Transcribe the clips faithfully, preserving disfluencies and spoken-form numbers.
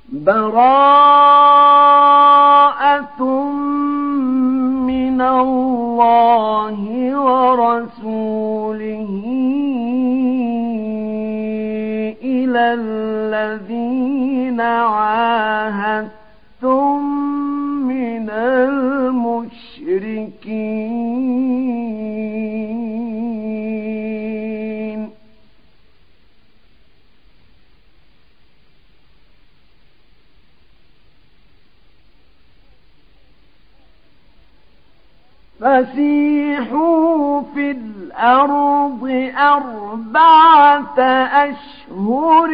براءة من الله ورسوله إلى الذين عاهدتم من المشركين فسيحوا في الأرض أربعة أشهر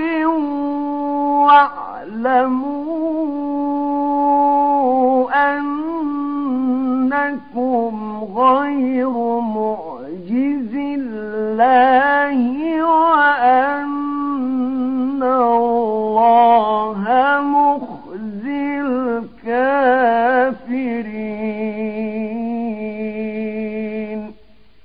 واعلموا أنكم غير معجز الله وأن الله مخزي الكافرين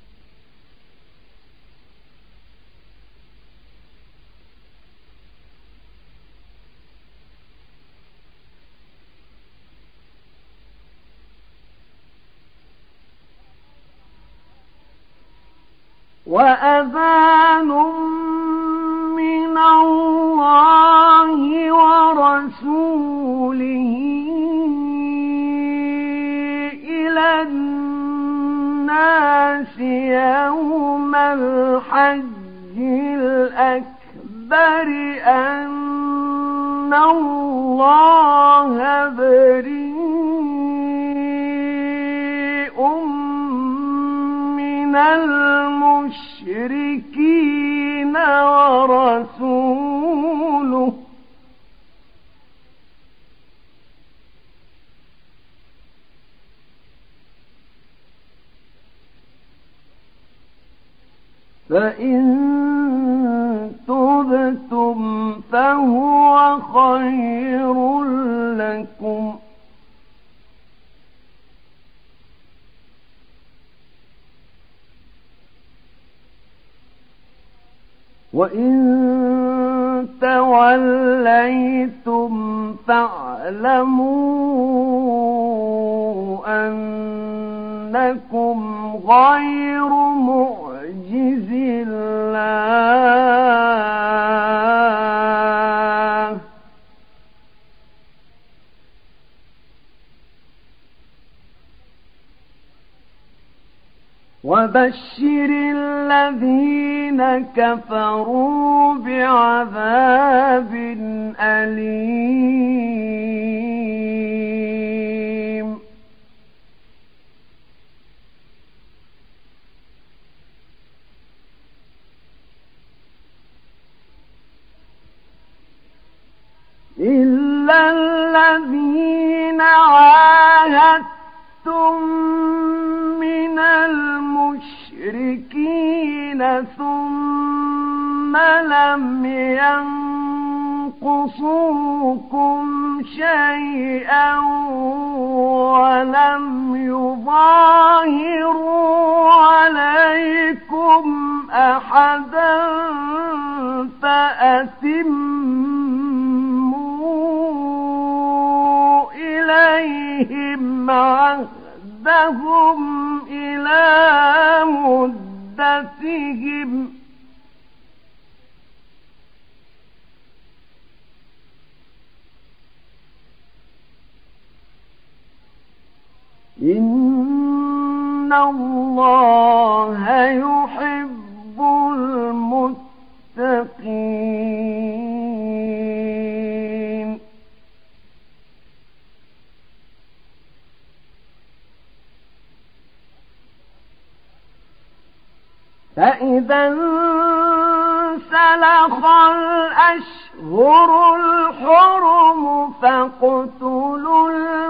وأذان من الله ورسوله إلى الناس يوم الحج الأكبر أن الله بريء من المشركين ورسوله فإن تبتم فهو خير لكم وإن توليتم فاعلموا أنكم غير معجز الله وبشر الذين كفروا بعذاب أليم إلا الذين عاهدتم من المشركين ثم لم ينقصوكم شيئا ولم يظاهروا عليكم أحدا فأتموا إليهم عهدهم إلى مدتهم إن الله يحب المتقين فإذا انسلخ الأشهر الحرم فاقتلوا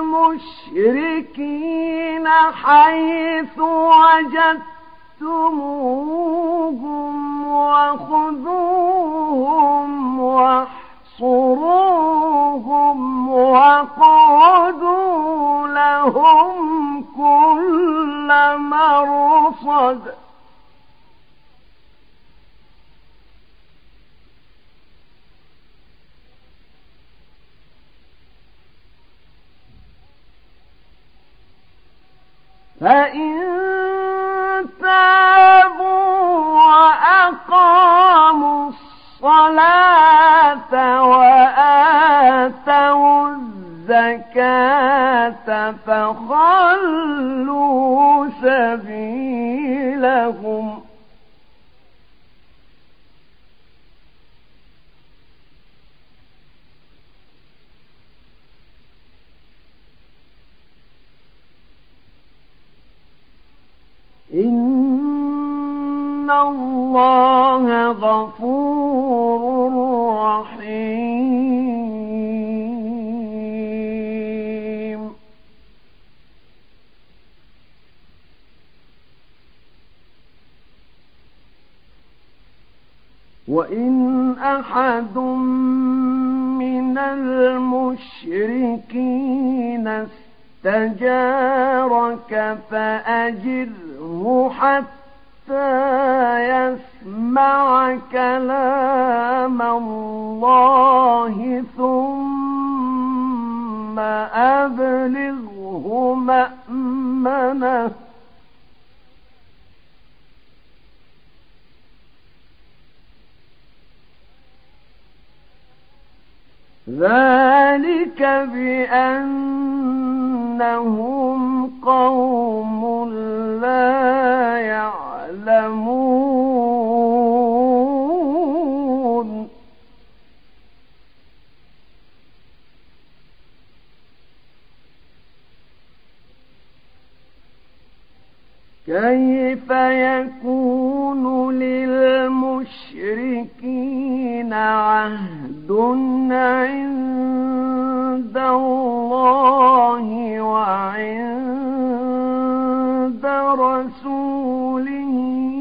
المشركين حيث وجدتموهم وخذوهم واحصروهم وقعدوا لهم كل مرصد فإن تابوا وأقاموا الصلاة وآتوا الزكاة فخلوا سبيلهم إن الله غفور رحيم. وإن أحد من المشركين استجارك فأجره حتى يسمع كلام الله ثم أبلغه مأمنه ذلك بأنهم قوم لا يعلمون. كيف يكون للمشركين عهد عند الله وعند رسوله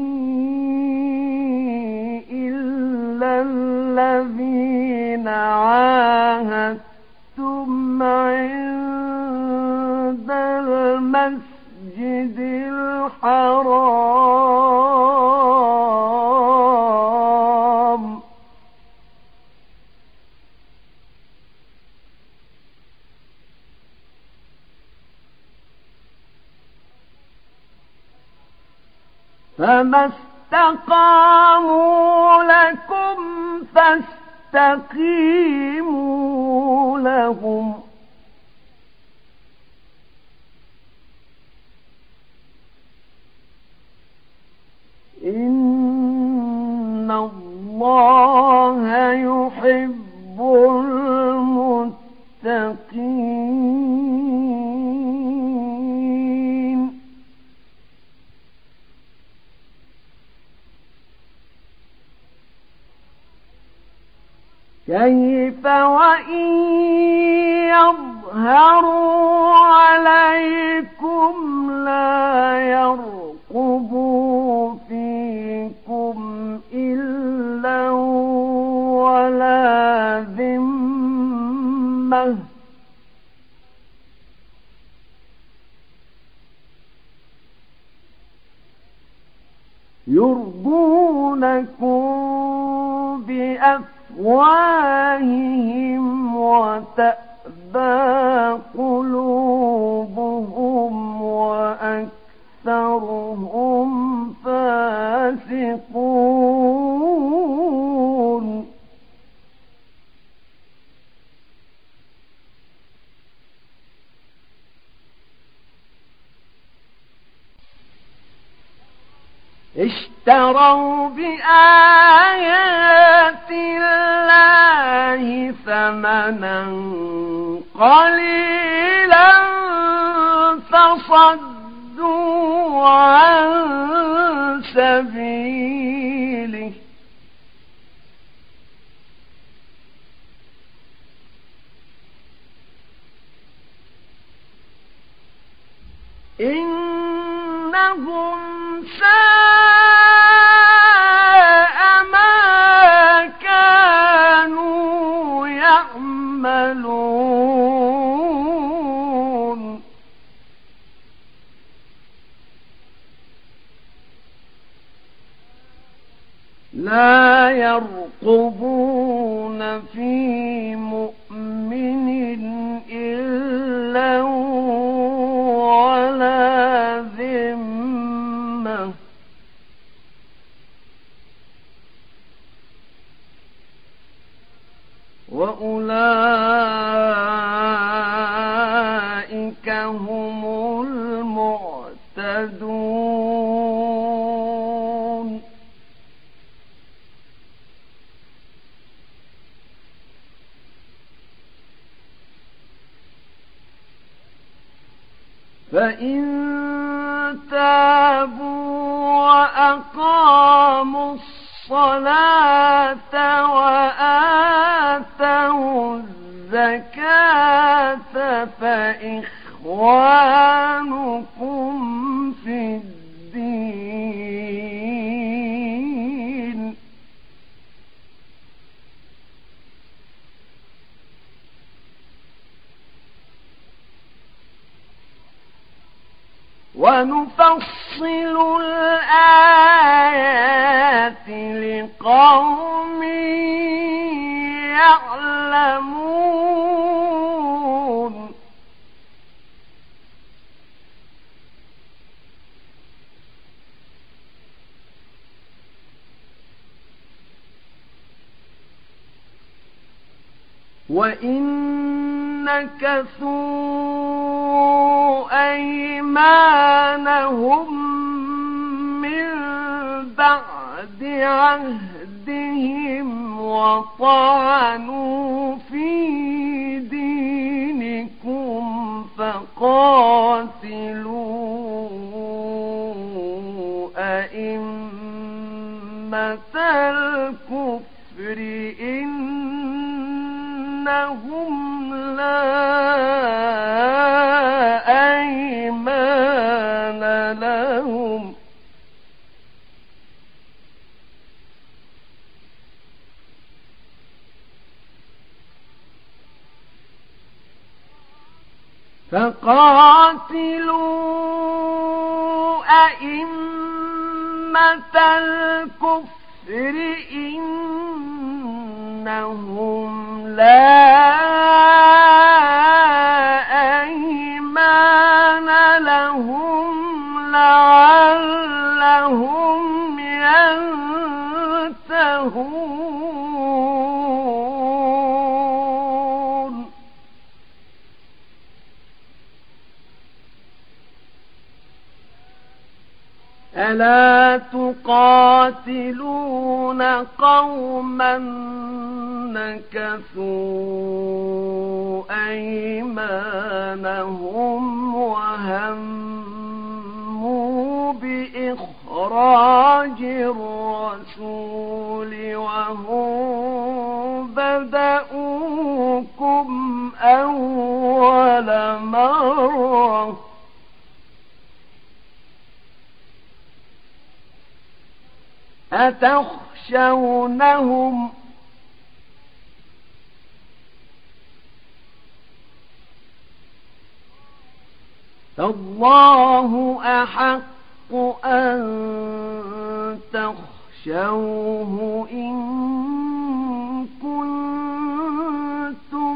إلا الذين عاهدتم عند المسجد الحرام فما استقاموا لكم فاستقيموا لهم إن الله يحب المتقين. كيف وإن يظهروا عليكم لا يرقبوا فيكم إلا ولا ذمة يرضونكم بأفواههم وتأبى قلوبهم وأكثرهم فاسقون. اشتروا بآيات الله ثمنا قليلا فصدوا عن سبيله إنهم ساء ما كانوا يعملون. لا يرقبون في مؤمن إلا ولا وأولئك هم المعتدون. فإن تابوا وأقاموا الصلاة وآتوا الزكاة فإخوانكم في الدين ونفصل الآيات لقوم يعلمون. وإن نكثوا أيمانهم من بعد عهدهم وطعنوا في دينكم فقاتلوا أئمة الكفر إنهم لا أيمان لهم فقاتلوا أئمة الكفر إنهم لا أيمان لهم لعلهم ينتهون. ألا تقاتلون قوما نكثوا أيمانهم وهموا بإخراج الرسول وهم بدؤوكم أول مرة أتخشونهم فالله أحق أن تخشوه إن كنتم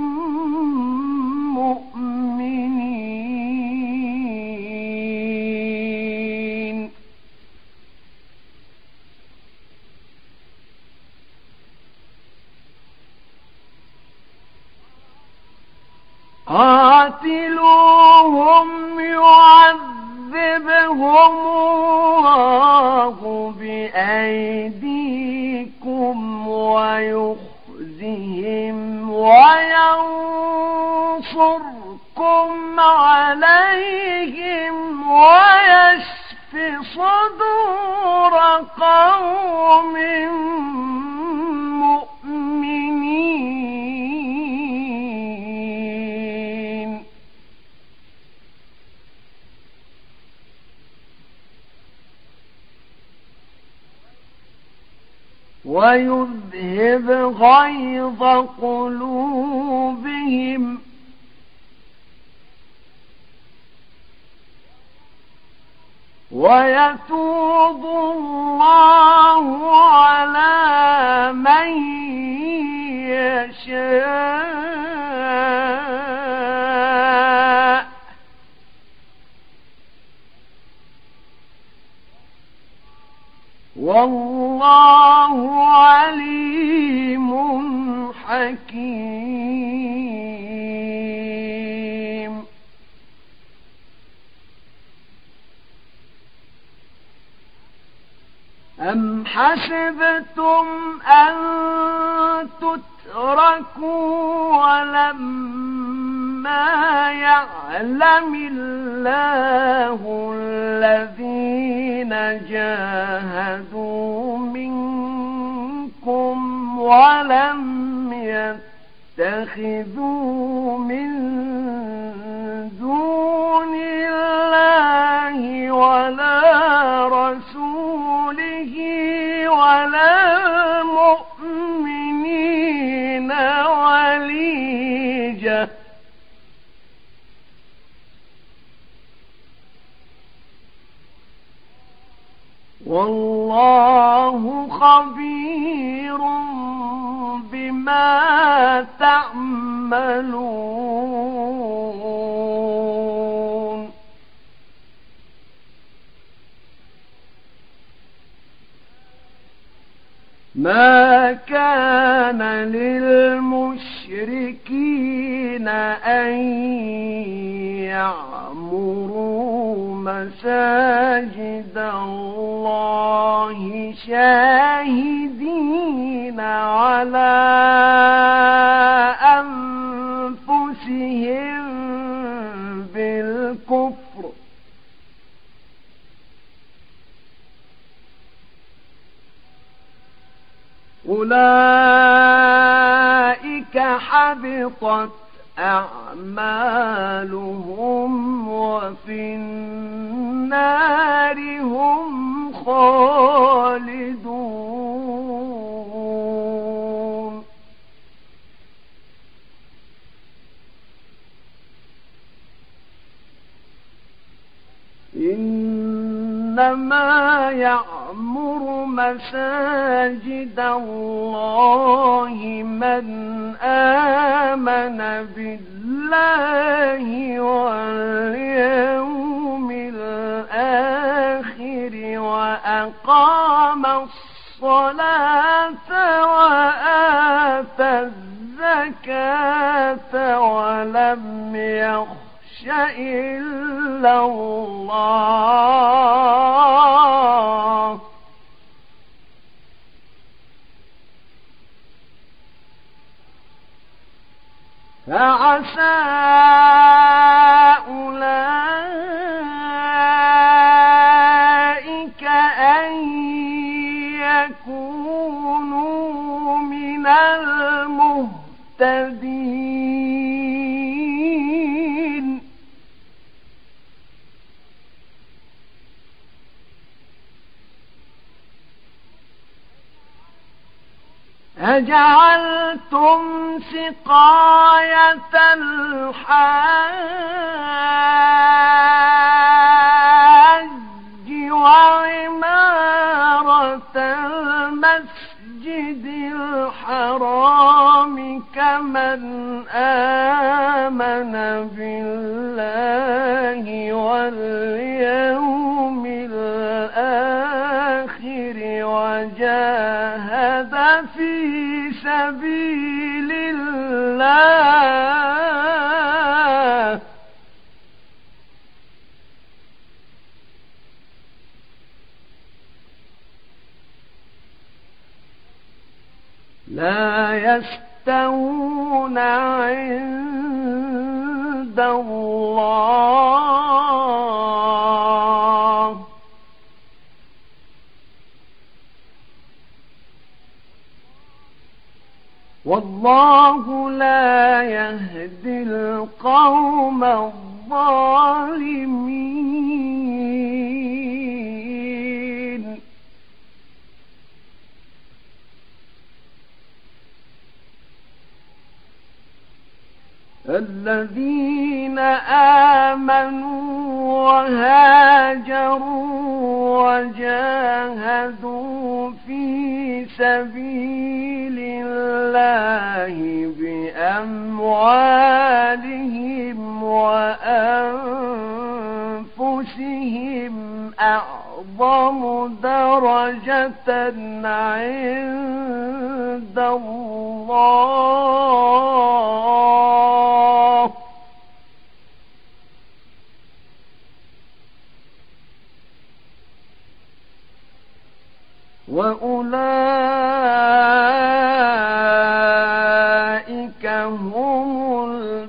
مؤمنين. قاتلوهم يعذبهم الله بأيديكم ويخزهم وينصركم عليهم ويشف صدور قوم مؤمنين. ويذهب غيظ قلوبهم ويتوب الله على من يشاء والله عليم حكيم. أم حسبتم أن تتركوا ولما يعلم الله الذين جاهدوا منكم ولم يتخذوا من دون الله ولا رسوله ولا المؤمنين وليجة والله خبير بما تعملون. ما كان للمشركين أن يعمروا مساجد الله شاهدين على أنفسهم بالكفر أولئك حبطت أعمالهم وفي النار هم خالدون. إنما يعمر مساجد الله من آمن بالله واليوم الآخر وأقام الصلاة وآتى الزكاة ولم يخش إلا الله فعسى أولئك أن يكونوا من المهتدين. أجعلتم سقاية الحاج وعمارة المسجد الحرام كمن آمن بالله واليوم الآخر وجاهد في سبيل الله لا يستوون عند الله والله لا يهدي القوم الظالمين. الذين آمنوا وهاجروا وجاهدوا في سبيل الله بأموالهم وأنفسهم أعظم درجة عند الله أولئك هم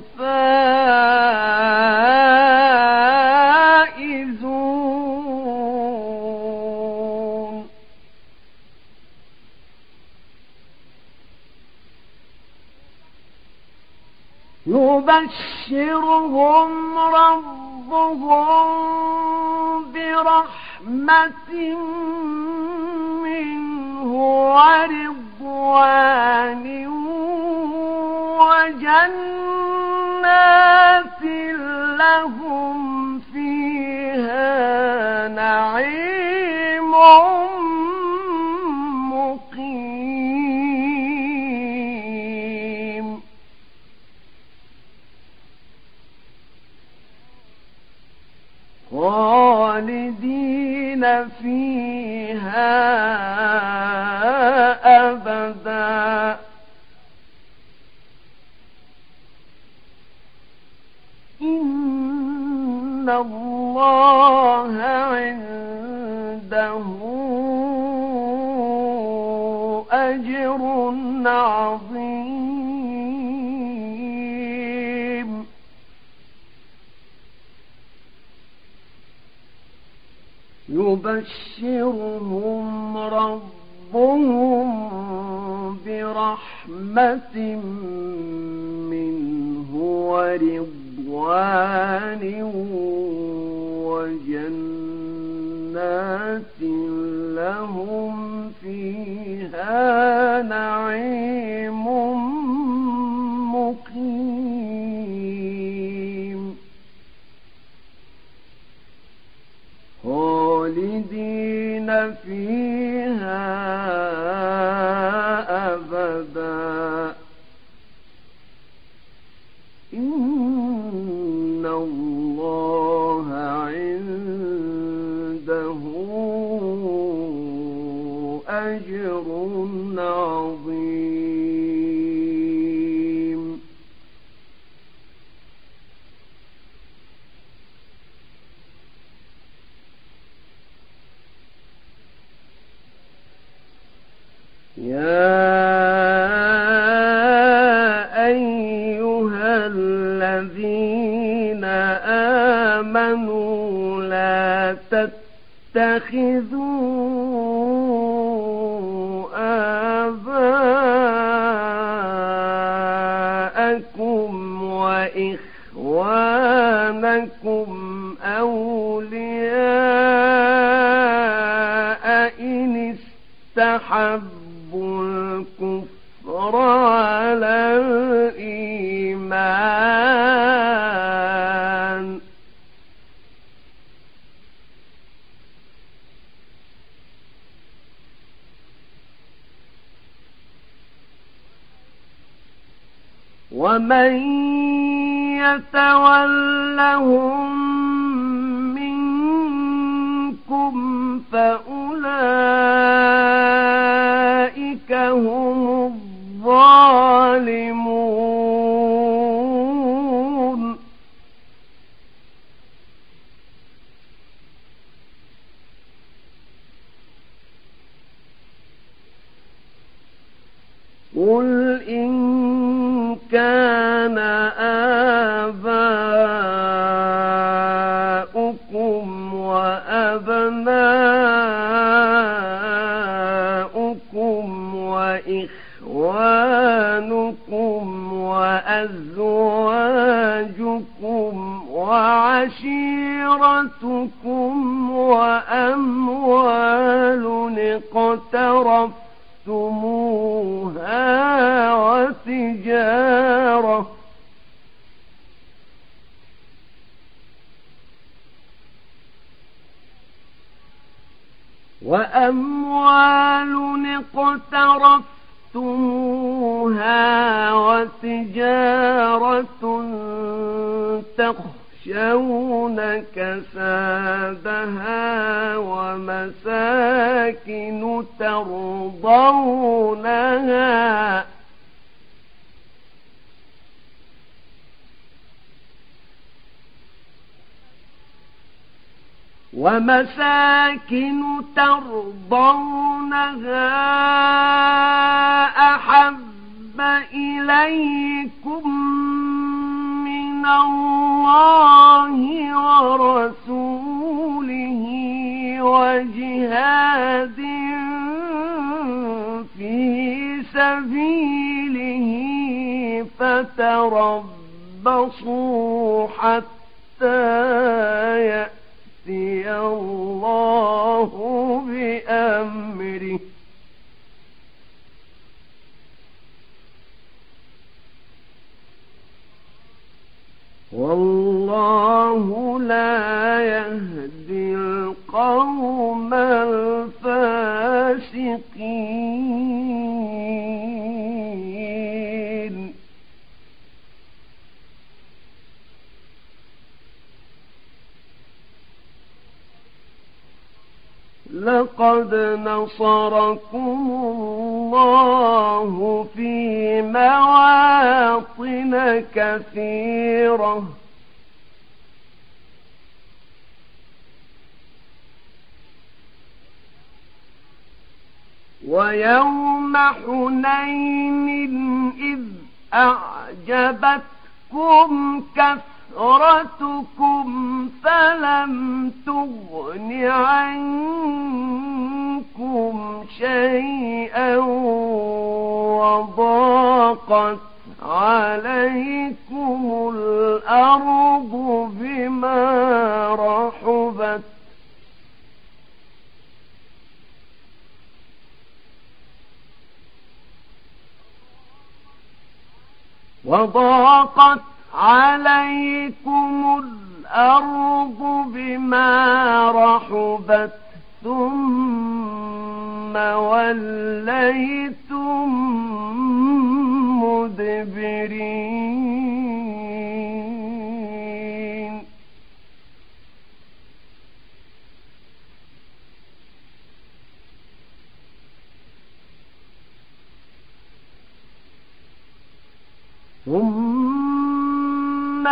الفائزون. يبشرهم ربهم برحمة منه ورضوان وجنات لهم فيها نعيم مقيم. خالدين فيها أبدا. إن الله عنده أجر عظيم. يبشرهم ربهم برحمة منه ورضوان وجنات لهم فيها نعيم مقيم. خالدين فيها أبدا. إن الله عنده أجر عظيم. يا أيها الذين آمنوا لا تتخذوا آباءكم وإخوانكم أولياء إن استحبوا الكفر على الإيمان. ومن يتولهم منكم فأولئك هم الظالمون. قل إن كان آباؤكم وأبناؤكم وإخوانكم وأزواجكم وعشيرتكم وأموال اقترفتموها وتجارة وأموال اقترفتموها وتجارة تخشون كسادها ومساكن ترضونها ومساكن ترضونها أحب إليكم من الله ورسوله وجهاد في سبيله فتربصوا حتى يأتي الله بأمره والله لا يهدي القوم الفاسقين. لقد نصركم الله في مواطن كثيرة ويوم حنين إذ أعجبتكم كثرتكم فلم تغن عنكم شيئا وضاقت عليكم الأرض بما رحبت وضاقت عليكم الأرض بما رحبت ثم وليتم مدبرين. ثم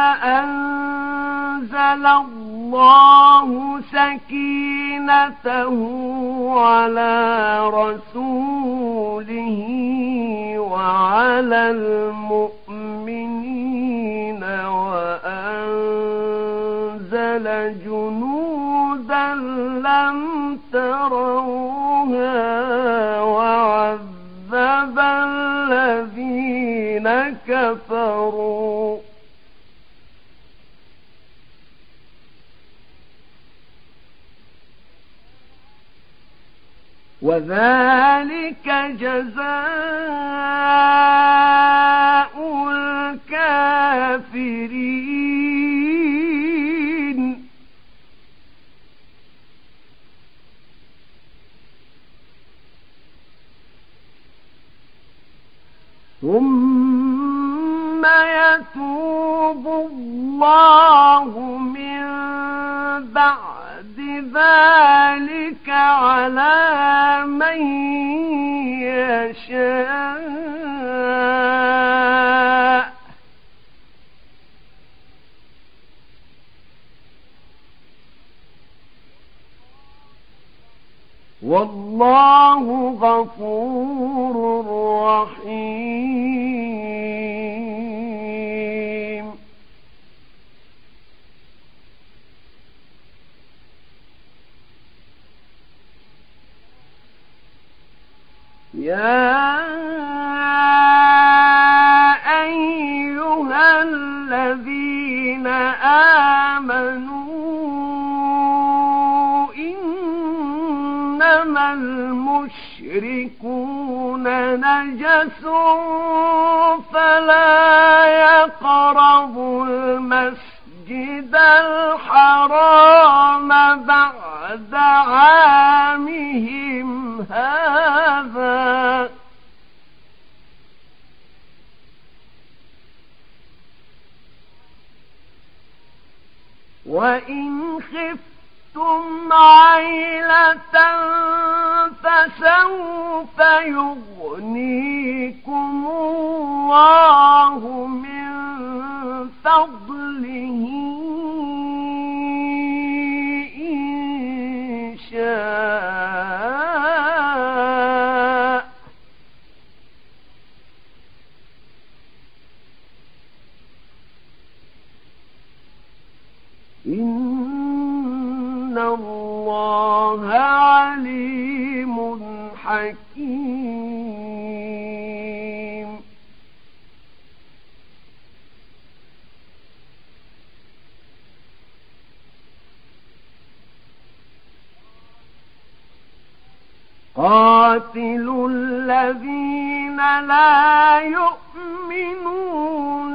أنزل الله سكينته على رسوله وعلى المؤمنين وأنزل جنودا لم تروها وعذب الذين كفروا وذلك جزاء الكافرين. ثم يتوب الله من بعد ذلك على من يشاء والله غفور رحيم. يا أيها الذين آمنوا إنما المشركون نجس فلا يقربوا المسجد الحرام بعد عامهم هذا وإن خفتم عيلة فسوف يغنيكم الله من فضله إن شاء إن الله عليم حكيم. قاتلوا الذين لا يؤمنون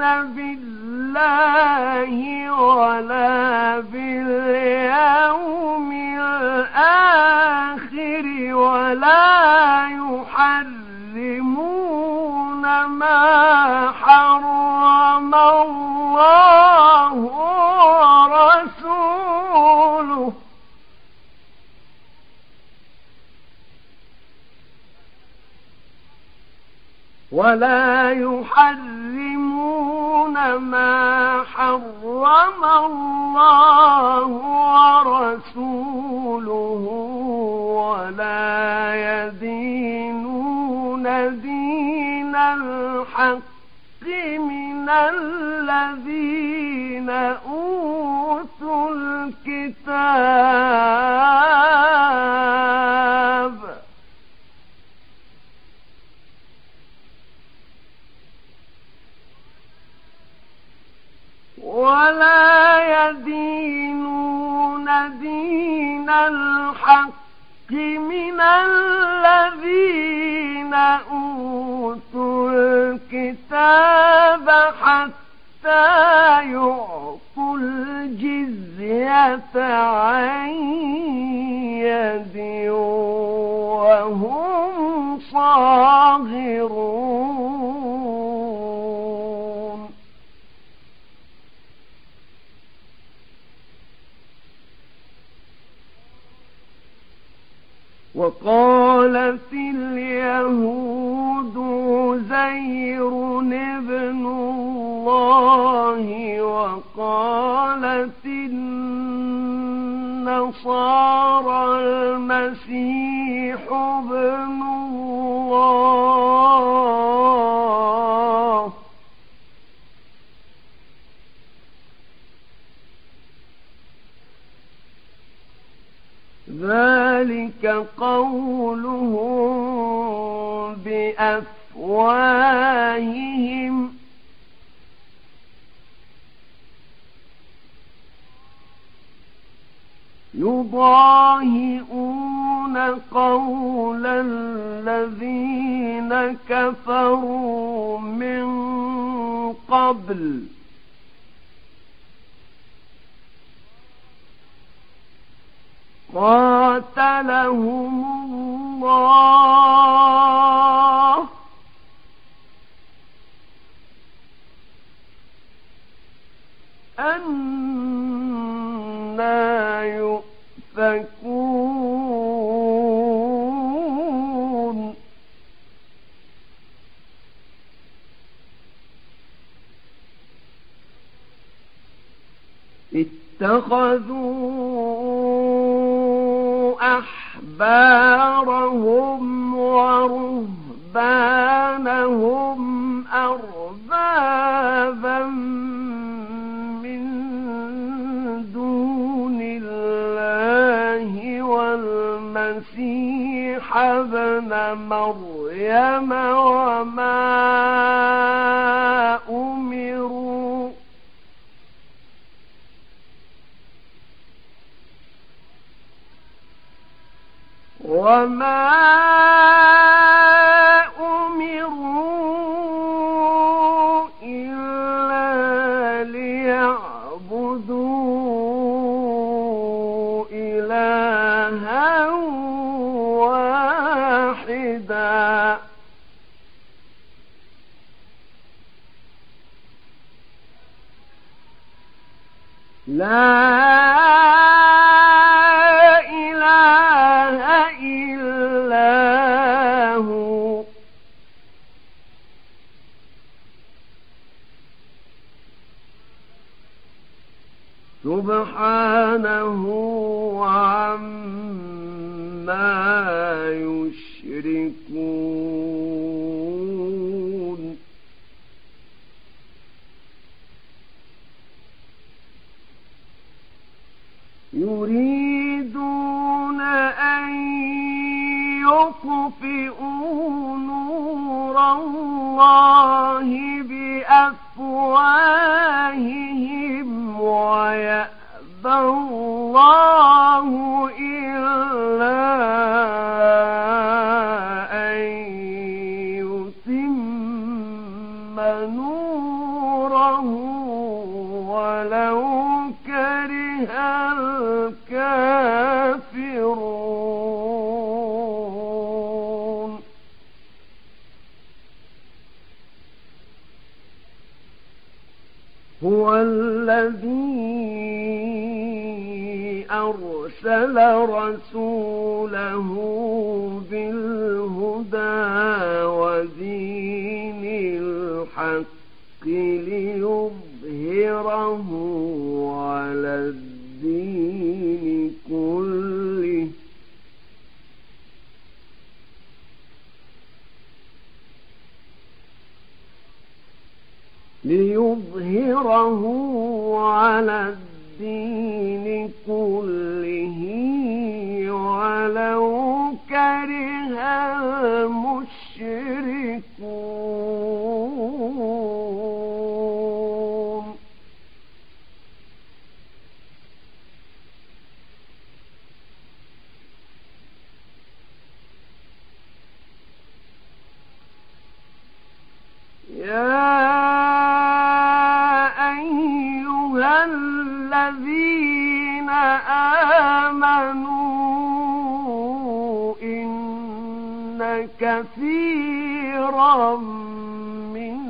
بالله ولا باليوم الآخر ولا يحرمون ما حرم الله ورسوله ولا يحرمون ما حرم الله ورسوله ولا يدينون دين الحق من الذين أوتوا الكتاب ولا يدينون دين الحق من الذين أوتوا الكتاب حتى يعطوا الجزية عن يد وهم صاغرون. وقالت اليهود عزير ابن الله وقالت النصارى المسيح ابن الله ذلك قولهم بأفواههم يضاهئون قول الذين كفروا من قبل قاتلهم الله أنى يؤفكون. اتخذوا أحبارهم ورهبانهم أربابا من دون الله والمسيح ابن مريم وما أمروا وما أمروا إلا ليعبدوا إلها واحدا لا سبحانه عما يشركون. يريدون أن يطفئوا نور الله بأفواههم ويأبى الله إلا أن يتم نوره ولو كره الكافرون. هو الذي أرسل رسوله بالهدى ودين الحق ليظهره على الدين كله ليظهره على الدين كله ولو كره المشركون. يا أيها الذين آمنوا إن كثيرا من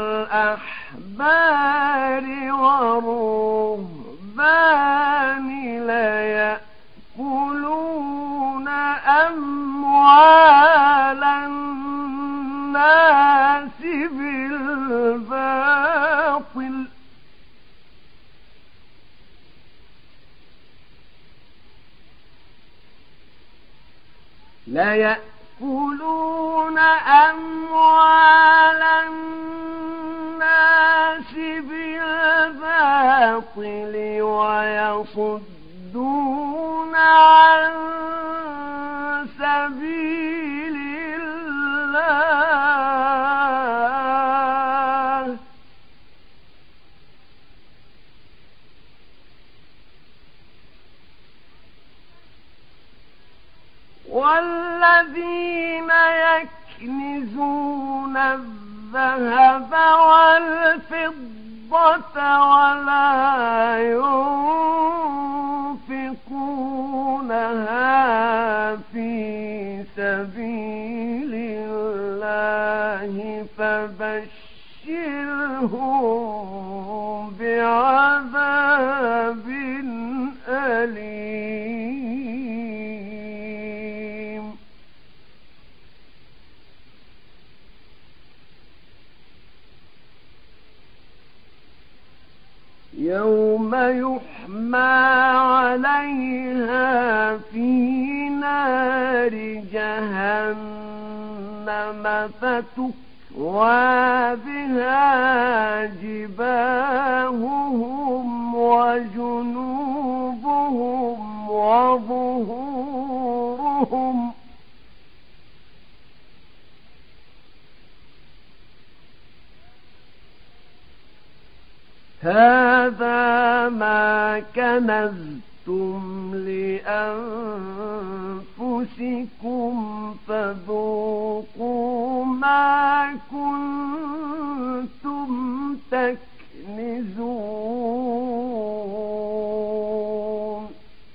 الأحبار والرهبان ليأكلون أموال الناس بالباطل ليأكلون أموال الناس بالباطل ويصدون عن سبيل الله والذين يكنزون الذهب والفضة ولا ينفقونها في سبيل الله فبشرهم بعذاب أليم. يوم يحمى عليها في نار جهنم فتكوى بها جباههم وجنوبهم وظهورهم هذا ما كنزتم لأنفسكم فذوقوا ما كنتم تكنزون.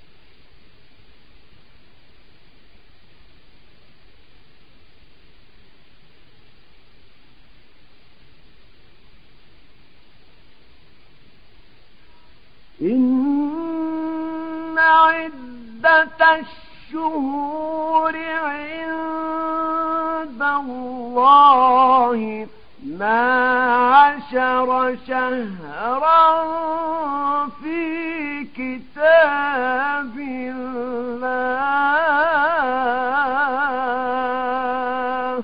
إن عدة الشهور عند الله اثنا عشر شهرا في كتاب الله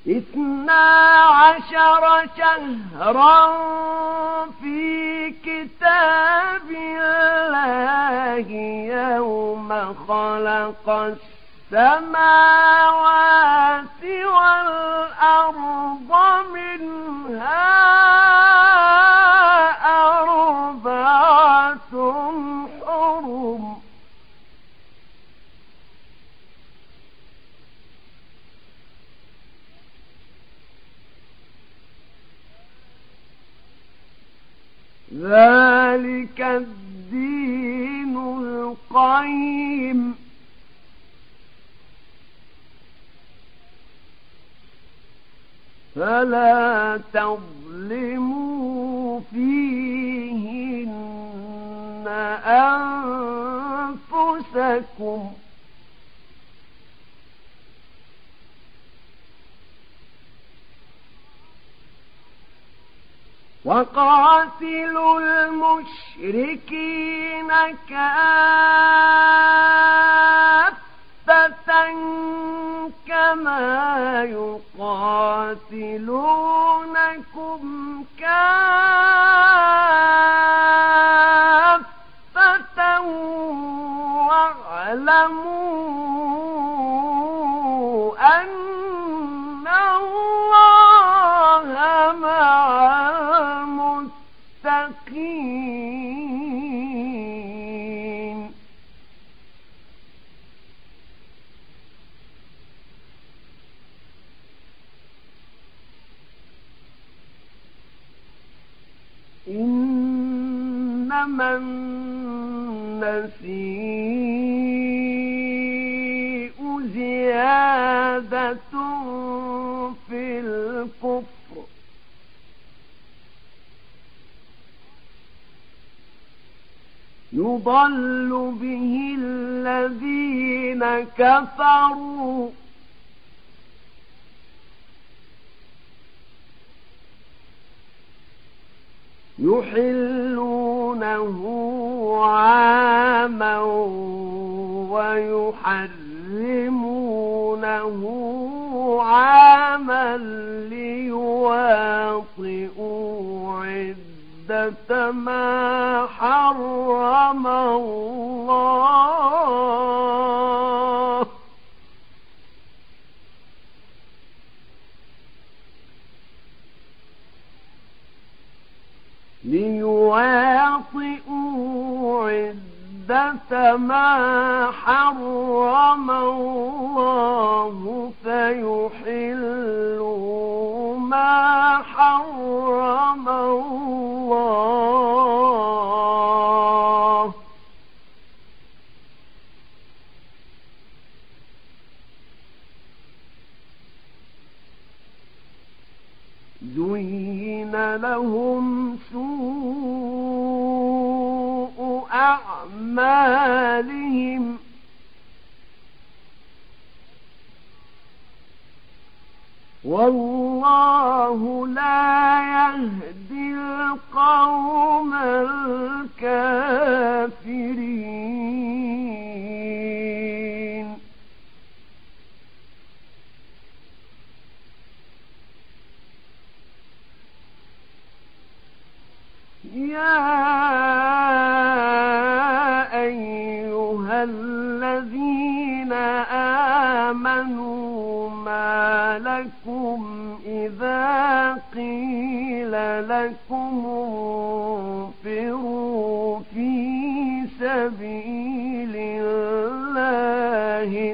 اثنا عشر شهرا في كتاب الله يوم خلق السماوات والأرض منها أربعة حرم ذلك الدين القيم فلا تظلموا فيهن أنفسكم وقاتلوا المشركين كافة كما يقاتلونكم كافة واعلموا أن الله مع المتقين إنما النسيء زيادة في الكفر يضل به الذين كفروا يحلونه عاما ويحرمونه عاما ليواطئوا عدة ما حرم الله ليواطئوا عدة ما حرم الله فيحلوا ما حرم الله زين لهم سوء أعمالهم والله لا يهدي القوم الكافرين يا أيها الذين آمنوا ما لكم إذا قيل لكم انفروا في سبيل الله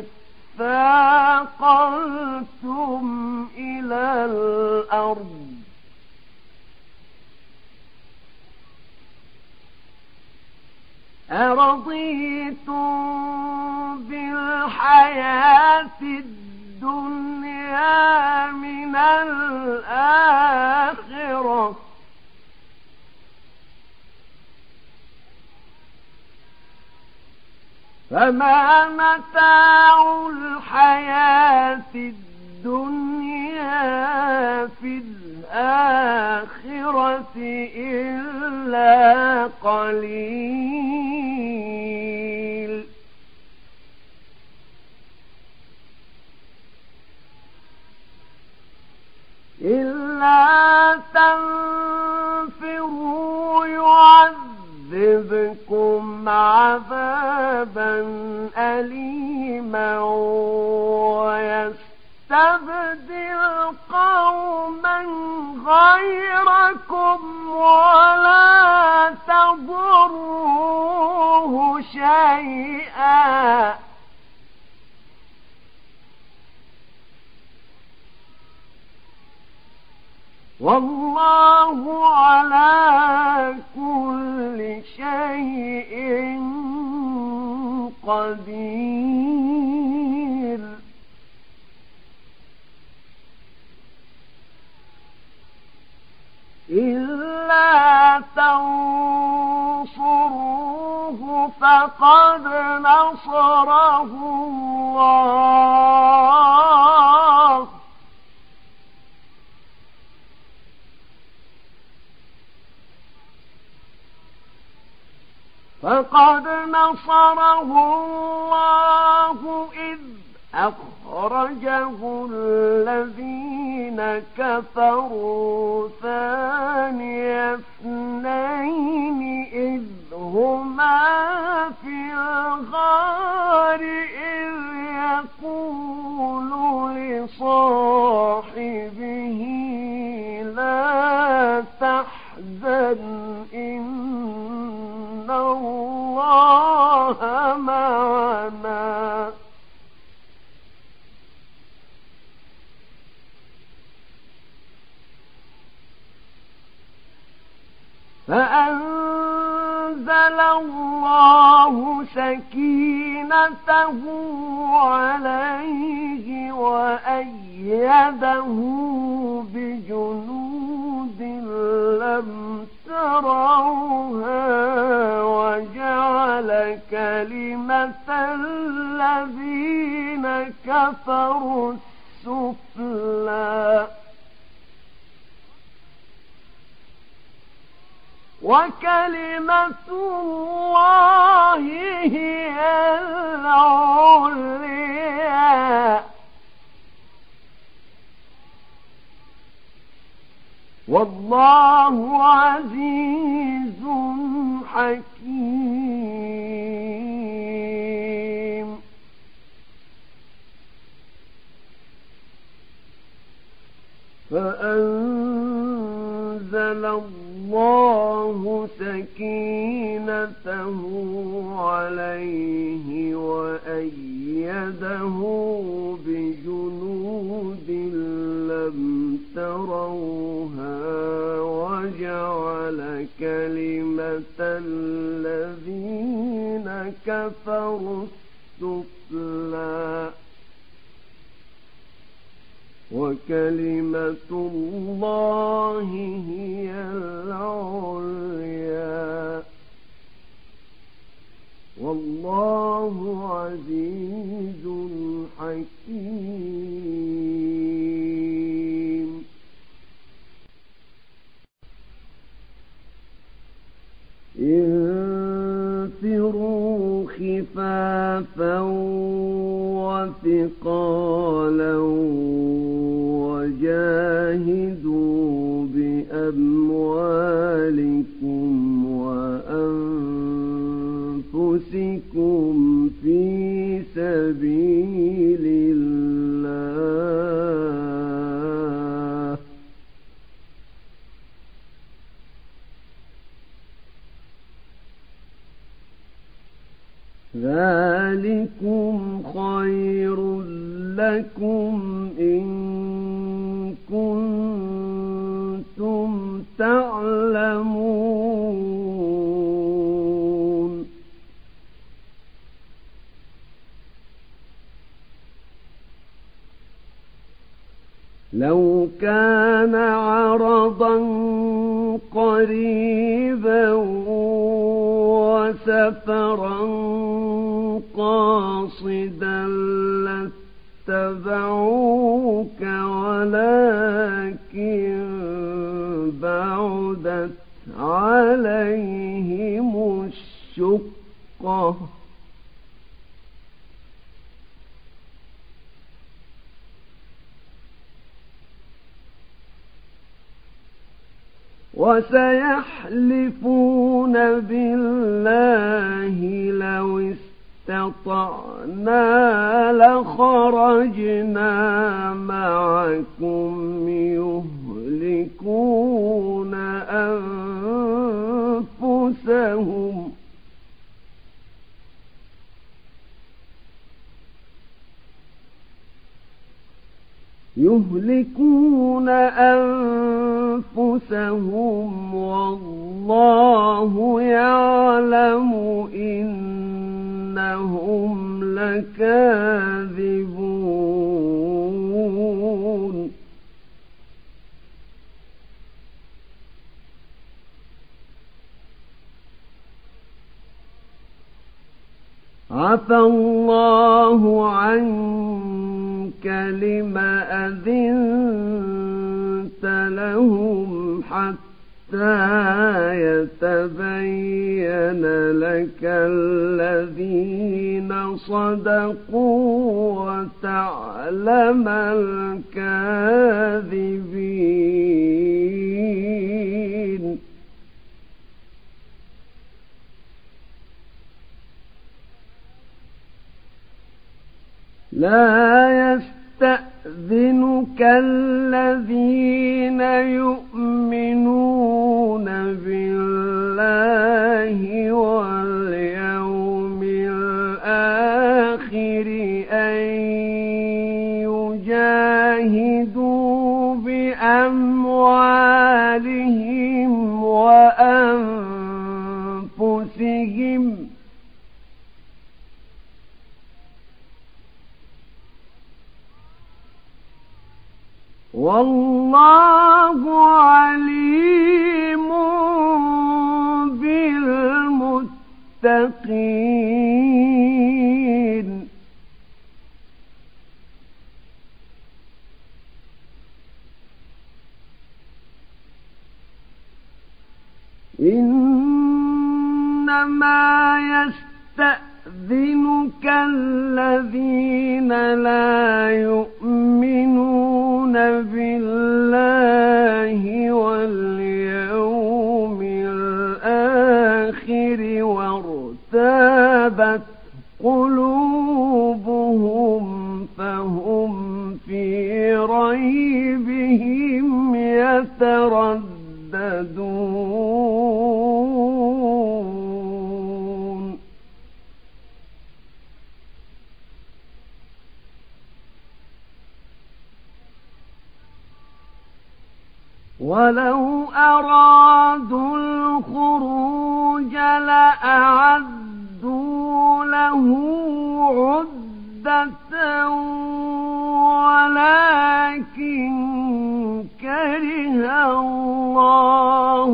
اثاقلتم إلى الأرض أرضيتم بالحياة الدنيا من الآخرة فما متاع الحياة الدنيا في الآخرة إلا قليل إلا تنفروا يعذبكم عذابا أليما ويستبدل قوما غيركم ولا تضروه شيئا والله على كل شيء قدير. إلا تنصروه فقد نصره الله فقد نصره الله إذ أخرجه الذين كفروا ثاني اثنين إذ هما في الغار إذ يقول لصاحبه لا تحزن إن الله معنا فأنزل الله سكينته عليه وأيده بجنود لم تروها وجعل كلمة الذين كفروا السفلى وكلمة الله هي العليا والله عزيز حكيم. فأنزل الله سكينته عليه وأيده بجنود لم تروها وجعل كلمة الذين كفروا السفلى وكلمة الله هي العليا والله عزيز حكيم. انفروا خفافا وثقالا وجاهدوا بأموالكم وأنفسكم في سبيل الله ذلكم خير لكم إن كنتم تعلمون. لو كان عرضا قريبا وسفرا قاصدا لاتبعوك ولكن بعدت عليهم الشقة وسيحلفون بالله لو استطعنا لخرجنا معكم يهلكون أنفسهم يهلكون أنفسهم والله يعلم إنهم لكاذبون عفى الله عنك لم أذنت لهم حتى يتبين لك الذين صدقوا وتعلم الكاذبين لا يستأذنك الذين يؤمنون بالله واليوم الآخر أن يجاهدوا بأموالهم وأنفسهم والله عليم بالمتقين إنما يستأذنك الذين لا يؤمنون بالله واليوم الآخر وارتابت قلوبهم فهم في ريبهم يترددون ولو أرادوا الخروج لأعدوا له عدة ولكن كره الله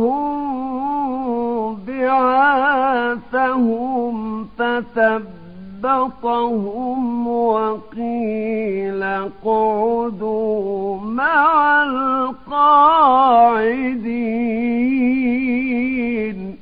بعاثهم فثبطهم وقيل اقعدوا مع القاعدين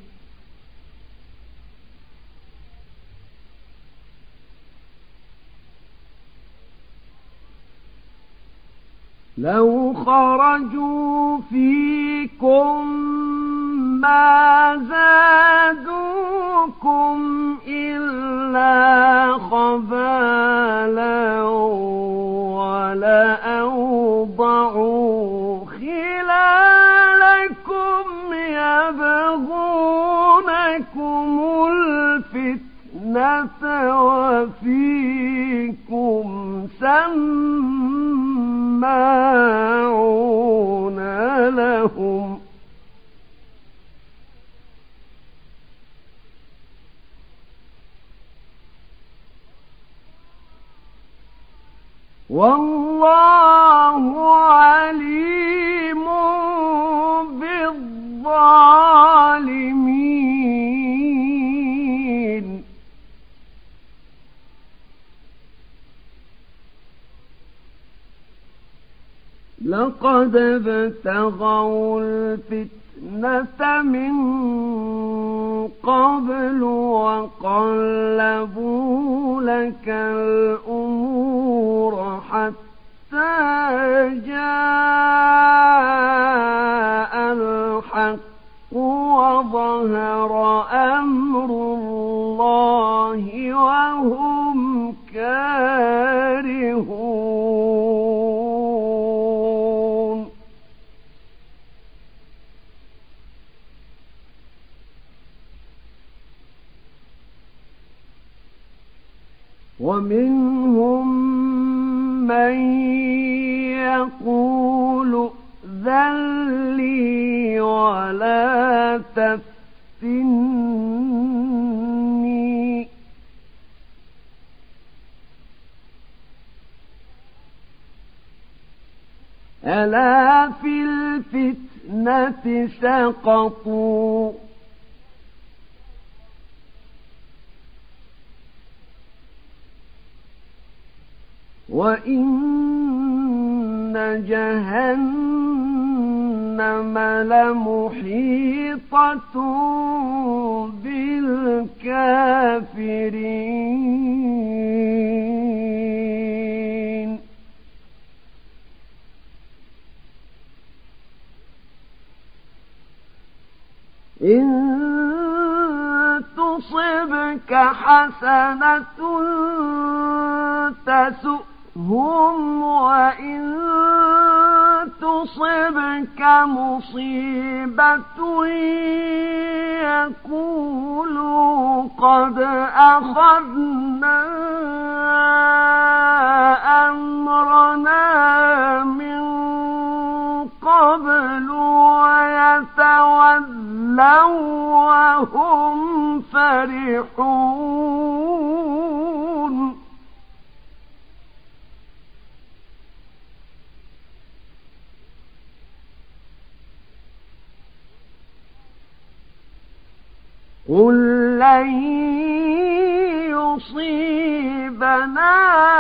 لو خرجوا فيكم ما زادوكم إلا خبالا ولأوضعوا خلالكم يبغونكم الفتنة وفيكم سماعون لهم والله عليم بالظالمين لقد ابتغوا الفتنة من قبل وقلبوا لك الأمور حتى جاء الحق ظهر أمر الله وهم كارهون ومنهم من يقول ائذن لي ولا تفتني ألا في الفتنة سقطوا وإن جهنم لمحيطة بالكافرين إن تصبك حسنة تسؤهم وإن تصبك مصيبة يقولوا قد أخذنا أمرنا من قبل ويتولوا وهم فرحون قل لن يصيبنا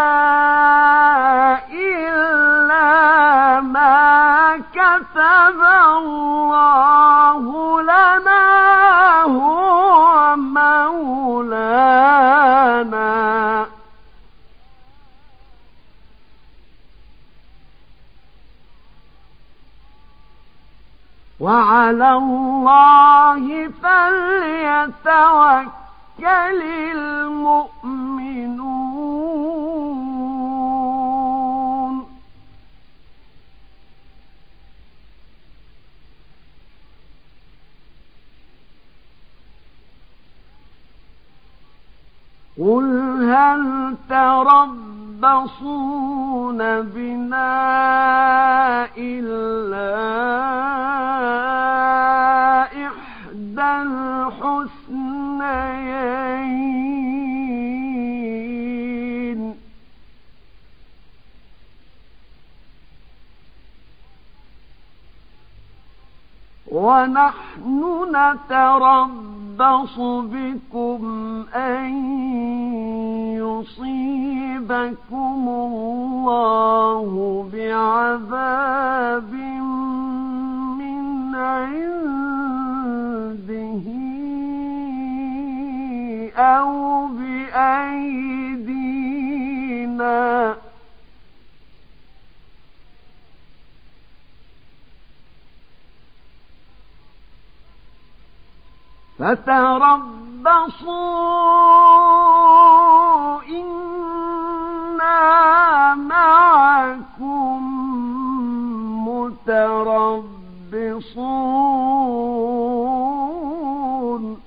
إلا ما كتب الله لنا هو مولانا وعلى الله فليتوكل المؤمنون قل هل تربصون بنا إلا إحدى الحسنيين ونحن نتربص بكم أن يصيبكم الله بعذاب من عنده أو بأيدينا فتربصوا إنا معكم متربصون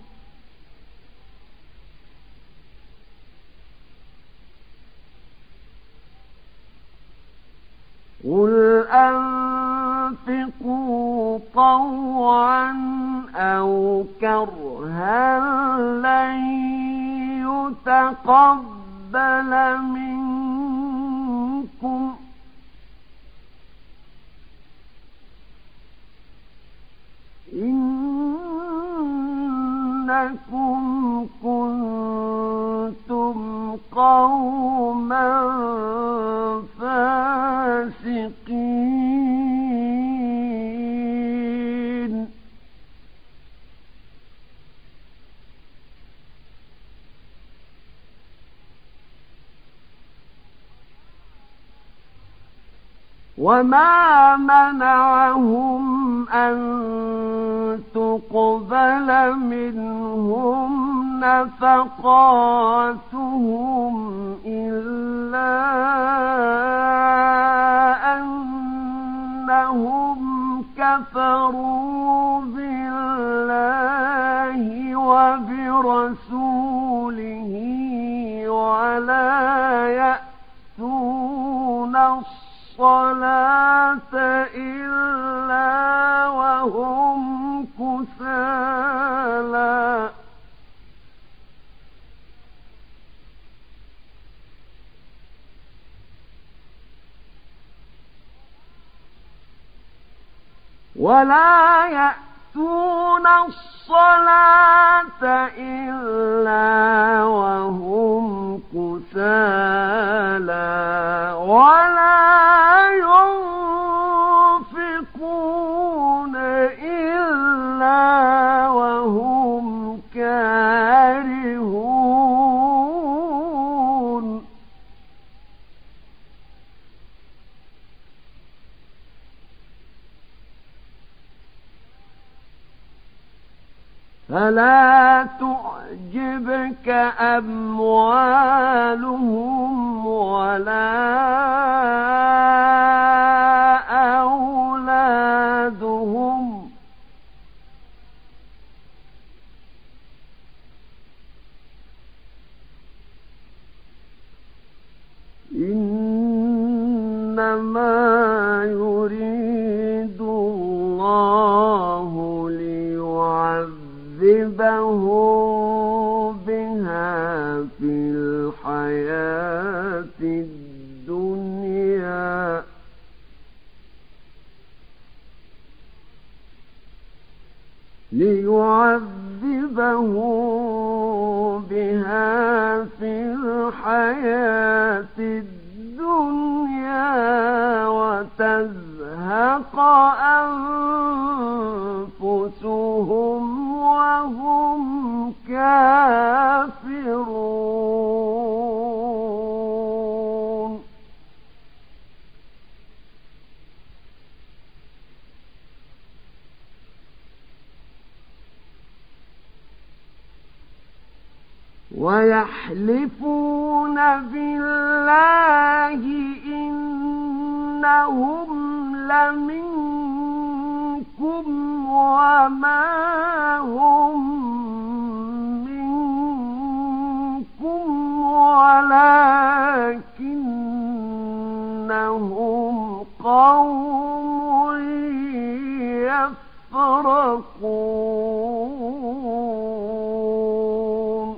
قل أنفقوا طوعا أو كرها لن يتقبل منكم إنكم كنتم قوما فاسقين وما منعهم أن تقبل منهم نفقاتهم إلا أنهم كفروا بالله وبرسوله ولا يأتون الصلاة إلا وهم كسالى ولا يأتون الصلاة إلا وهم كسالى ولا ينفقون إلا وهم كارهون فلا تعجبك أموالهم ولا أولادهم إنما يريد الله ليعذبهم بها في الحياة الدنيا ليعذبهم بها في الحياة الدنيا وتزهق أنفسهم وهم كافرون ويحلفون بالله إنهم لمنكم وما هم منكم ولكنهم قوم يفرقون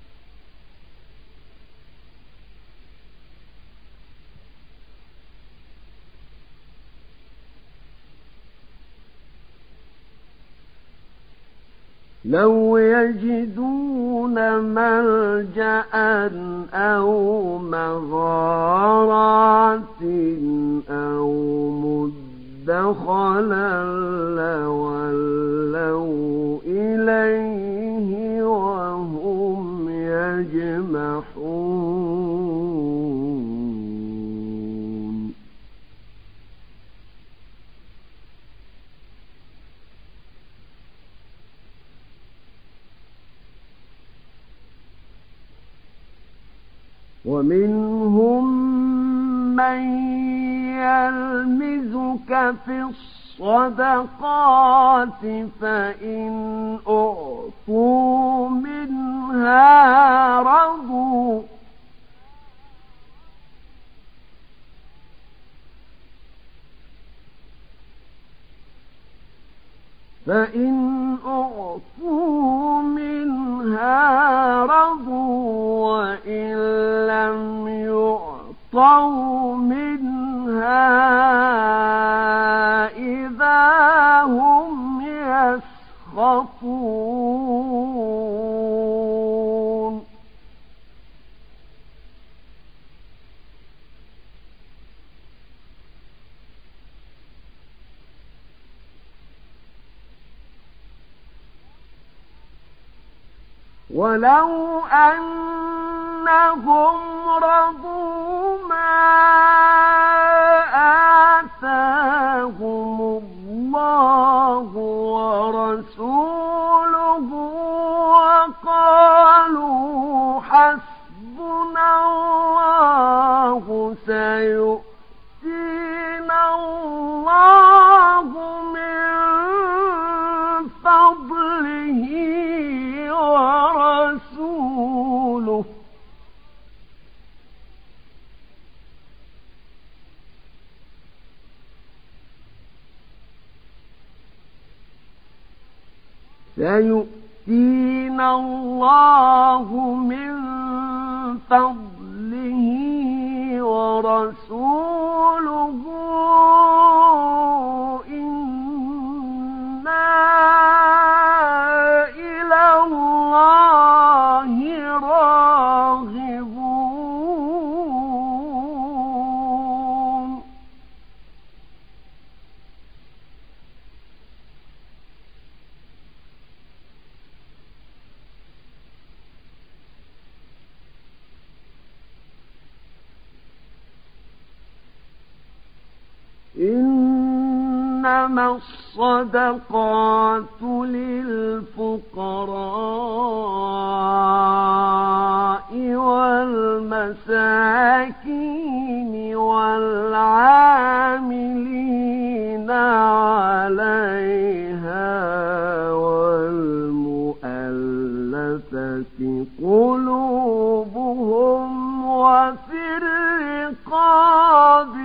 لو يجدون ملجأ أو مغارات أو مدخلا لولوا إليه وهم يجمحون ومنهم من يلمزك في الصدقات فإن أعطوا منها رضوا فإن أعطوا منها رضوا وإن لم يعطوا منها إذا هم يسخطون ولو أنهم رضوا ما الله سيؤتينا الله من فضله ورسوله سيؤتينا الله من فضله ورسوله إنا إلى الله راغبون إنما الصدقات للفقراء والمساكين والعاملين عليها والمؤلفة قلوبهم وفي الرقاب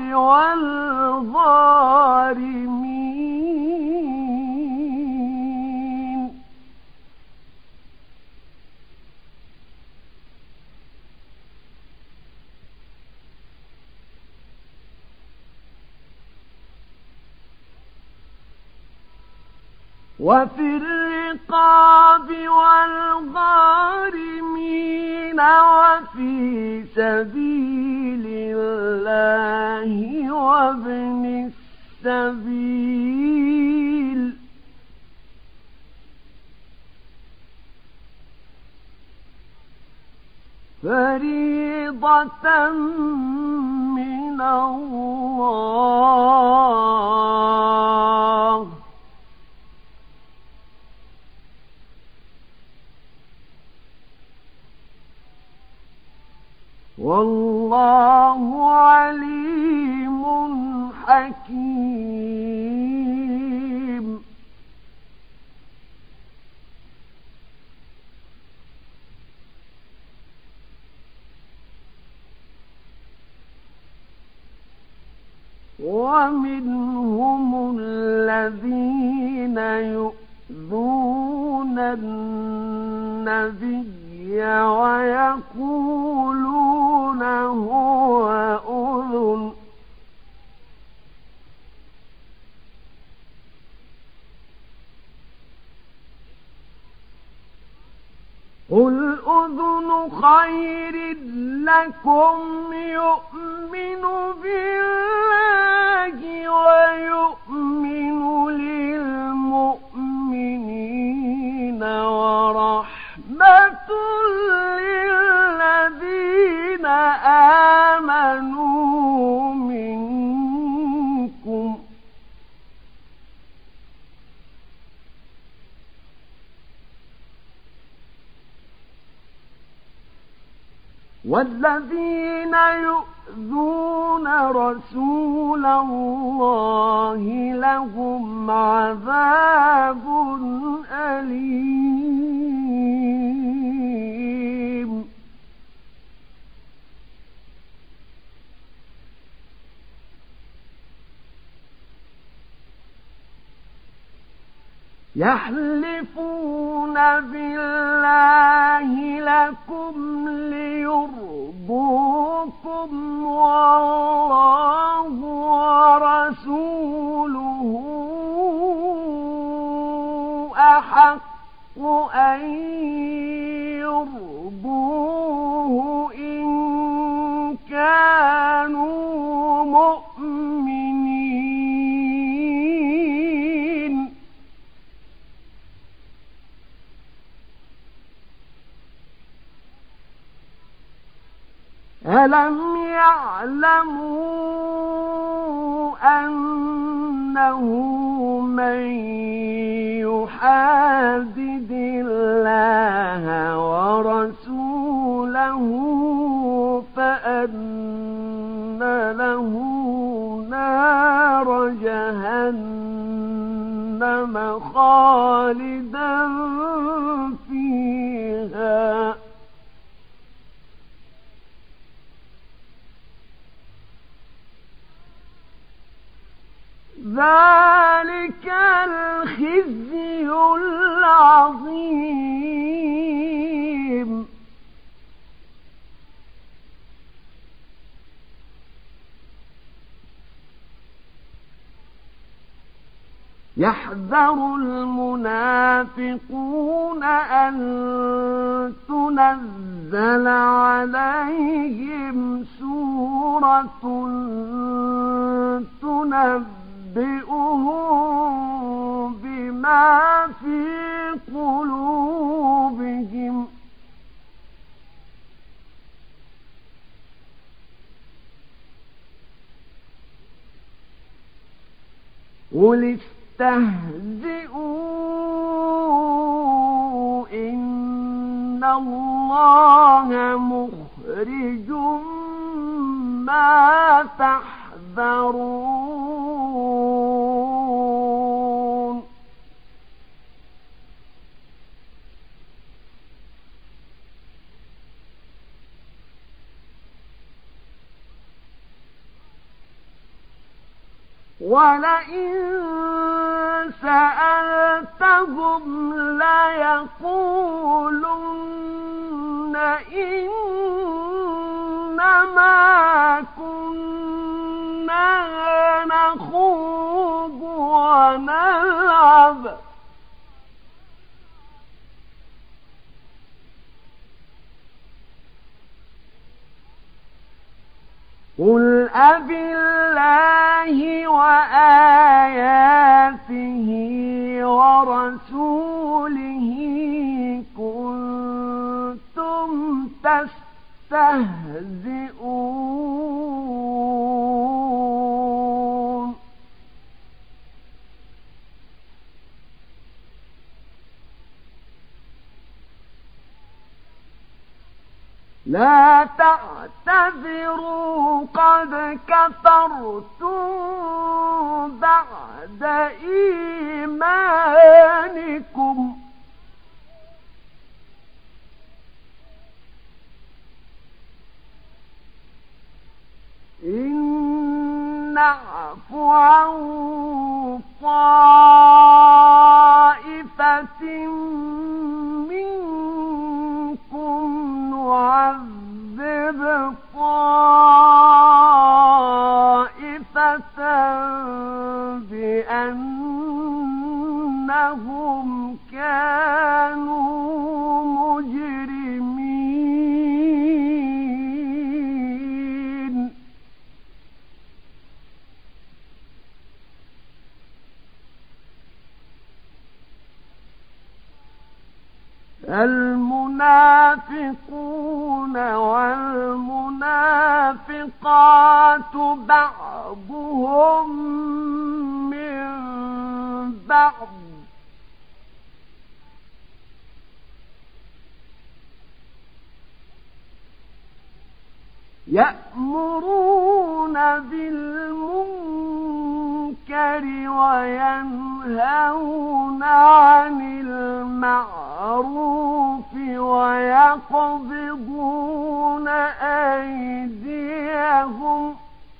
والغارمين وفي الرقاب والغارمين وفي سبيل الله وابن السبيل فريضة من الله والله عليم حكيم ومنهم الذين يؤذون النبي ويقولون هو أذن قل أذن خير لكم يؤمن بالله ويؤمن للمؤمنين ورحمة للذين آمنوا منكم والذين يؤذون رسول الله لهم عذاب أليم يحلفون بالله لكم ليرضوكم والله ورسوله أحق أن يرضوه إن كانوا مؤمنين ألم يعلموا أنه من يحادد الله ورسوله أن له نار جهنم خالدا فيها ذلك الخزي العظيم. يحذر المنافقون أن تنزل عليهم سورة تنبئهم بما في قلوبهم قل استهزئوا إن الله مخرج ما تحذرون. ولئن سألتهم ليقولن إنما كنا نخوض ونلعب قل أبالله وآياته ورسوله كنتم تستهزئون. لا تعتذروا قد كفرتم بعد إيمانكم إن نعف عن طائفة منكم نعذب طائفة بأنهم كانوا مجرمين. المنافقون والمنافقات بعضهم من بعض يأمرون بالمنكر وينهون عن المعروف ويقبضون أيديهم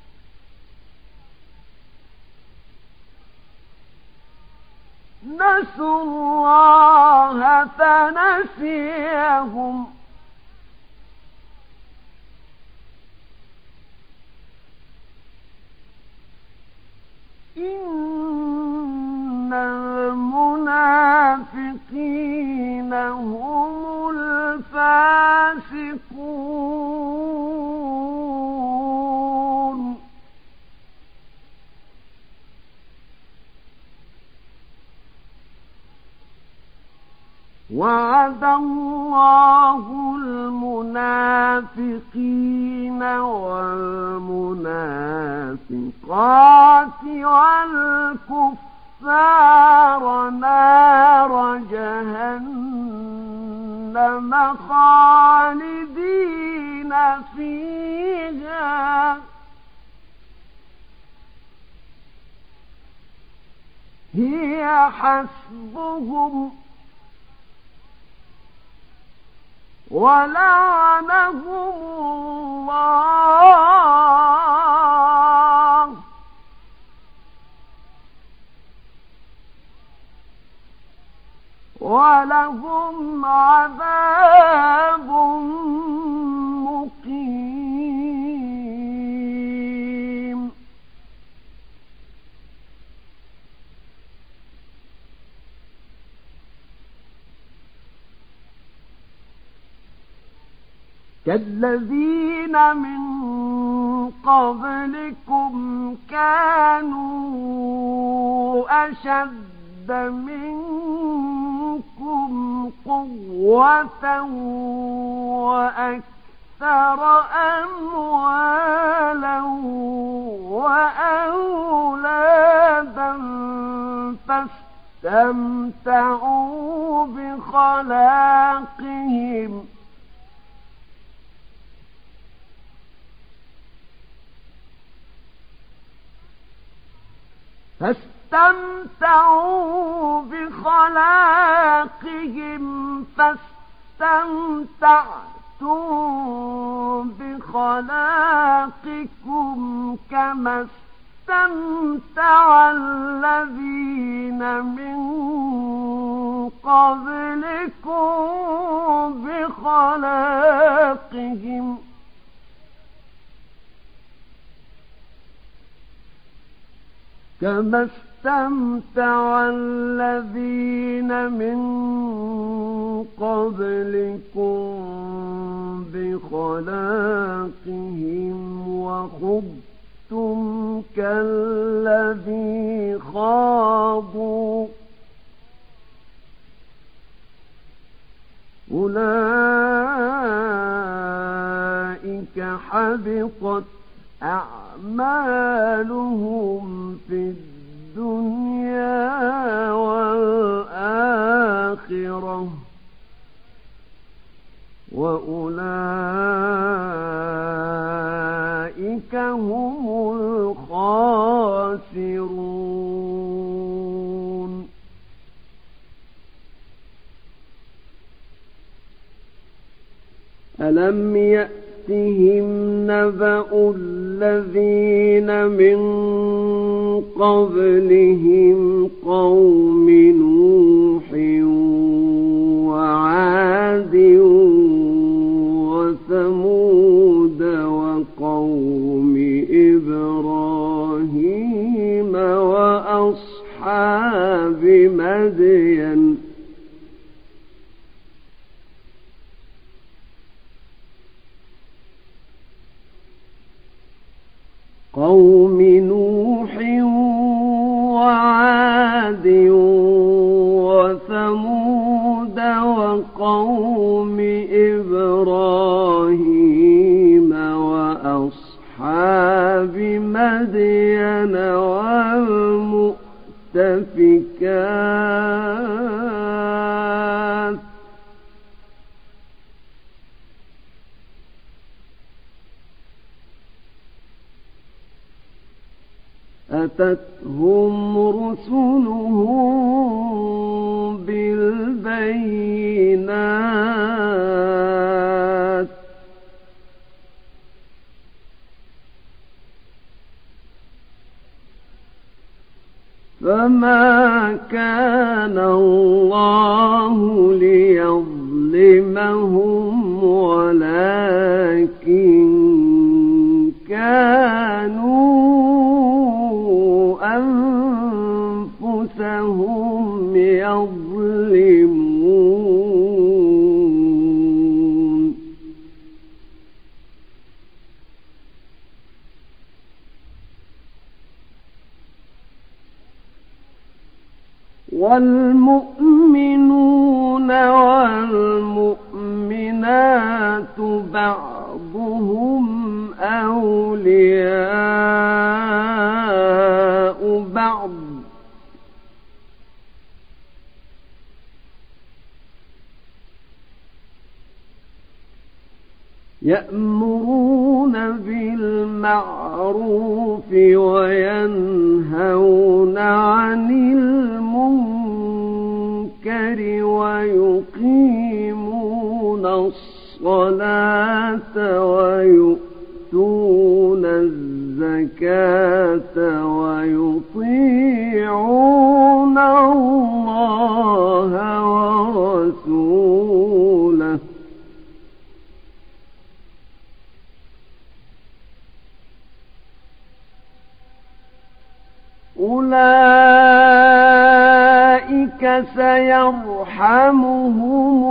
نسوا الله فنسيهم إن المنافقين هم الفاسقون. وعد الله المنافقين والمنافقات والكفار نار جهنم خالدين فيها عليها هي حسبهم ولعنهم الله ولهم عذاب مقيم. كالذين من قبلكم كانوا أشد منكم قوة وأكثر أموالا وأولادا فاستمتعوا بخلاقهم فاستمتعوا بخلاقهم فاستمتعتم بخلاقكم كما استمتع الذين من قبلكم بخلاقهم كما استمتع الذين من قبلكم بخلاقهم وخضتم كالذي خاضوا أولئك حبطت أعمالهم في الدنيا والآخرة وأولئك هم الخاسرون. ألم يأتهم نبأ الذين من قبلهم قوم نوح وعاد وثمود وقوم إبراهيم وأصحاب مدين قوم نوح وعاد وثمود وقوم إبراهيم وأصحاب مدين والمؤتفكات أتتهم رسلهم بالبينات فما كان الله ليظلمهم ولكن كانوا أنفسهم يظلمون. والمؤمنون والمؤمنات بعضهم أولياء بعض يأمرون بالمعروف بالمعروف وينهون عن المنكر ويقيمون الصلاة ويؤتون الزكاة ويطيعون الله ورسوله أولئك سيرحمهم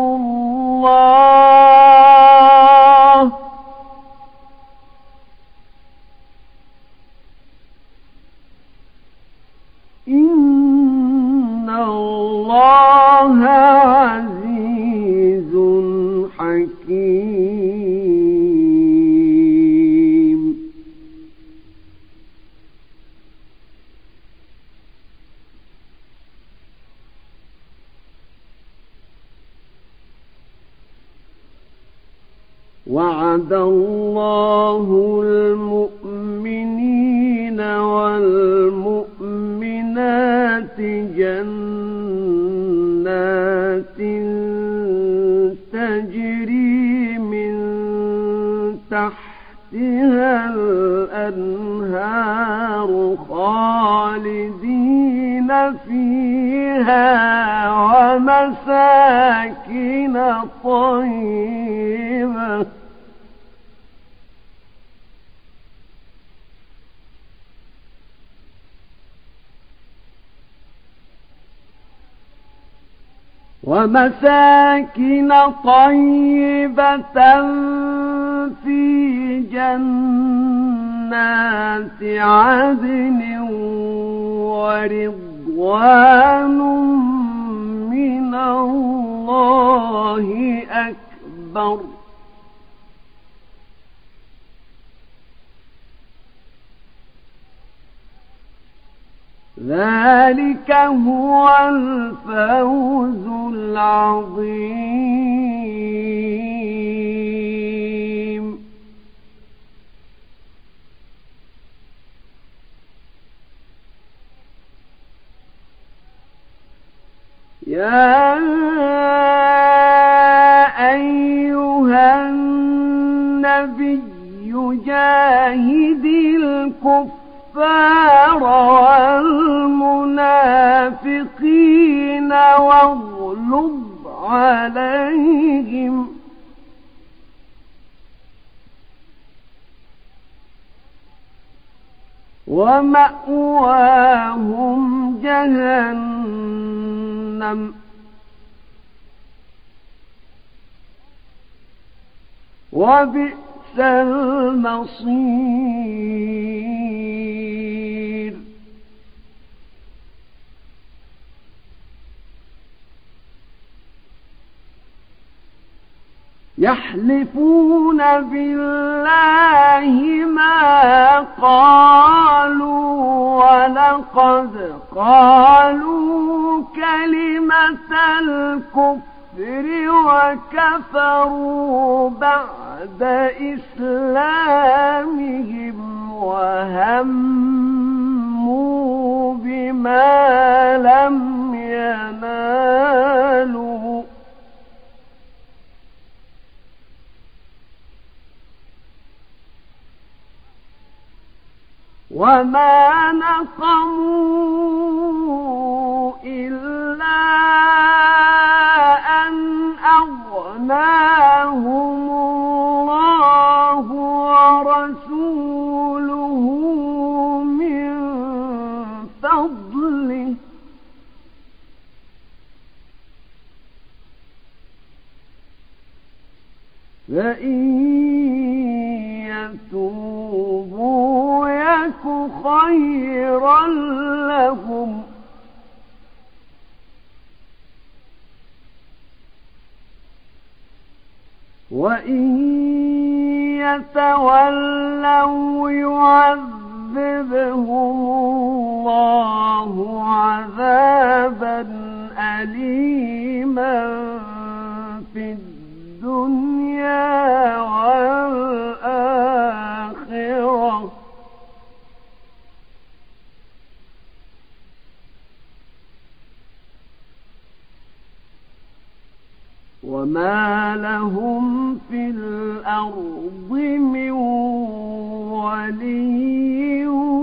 الله إن الله عزيز حكيم. وعد الله المؤمنين والمؤمنات جنات تجري من تحتها الأنهار خالدين فيها ومساكن طيبة ومساكن طيبة في جنات عدن ورضوان من الله أكبر. ذلك هو الفوز العظيم. يا أيها النبي جاهد الكفر والمنافقين واغلظ عليهم ومأواهم جهنم وبئس المصير. يحلفون بالله ما قالوا ولقد قالوا كلمة الكفر وكفروا بعد إسلامهم وهموا بما لم ينالوا وما نقموا إلا أن أغناهم الله ورسوله من فضله فإن يتوبوا يك خيرا لهم وإن يتولوا يعذبهم الله عذابا أليما في الدنيا والآخرة وما لهم في الأرض من ولي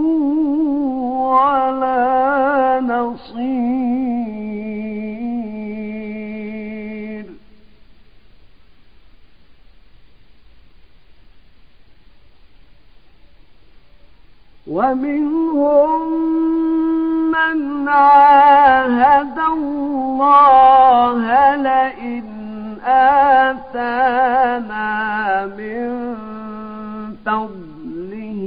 ولا نصير. ومنهم من عاهد الله لئن آتانا من فضله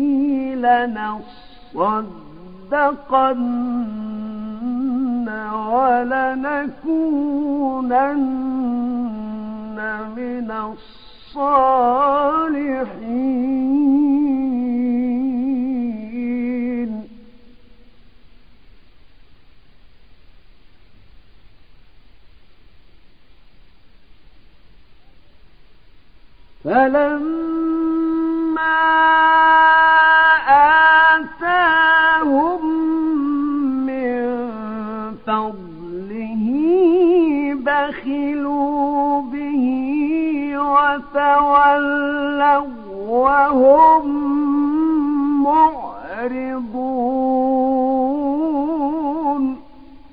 لنصدقن ولنكونن من الصالحين. فلما آتاهم من فضله بخلوا به وتولوا وهم معرضون.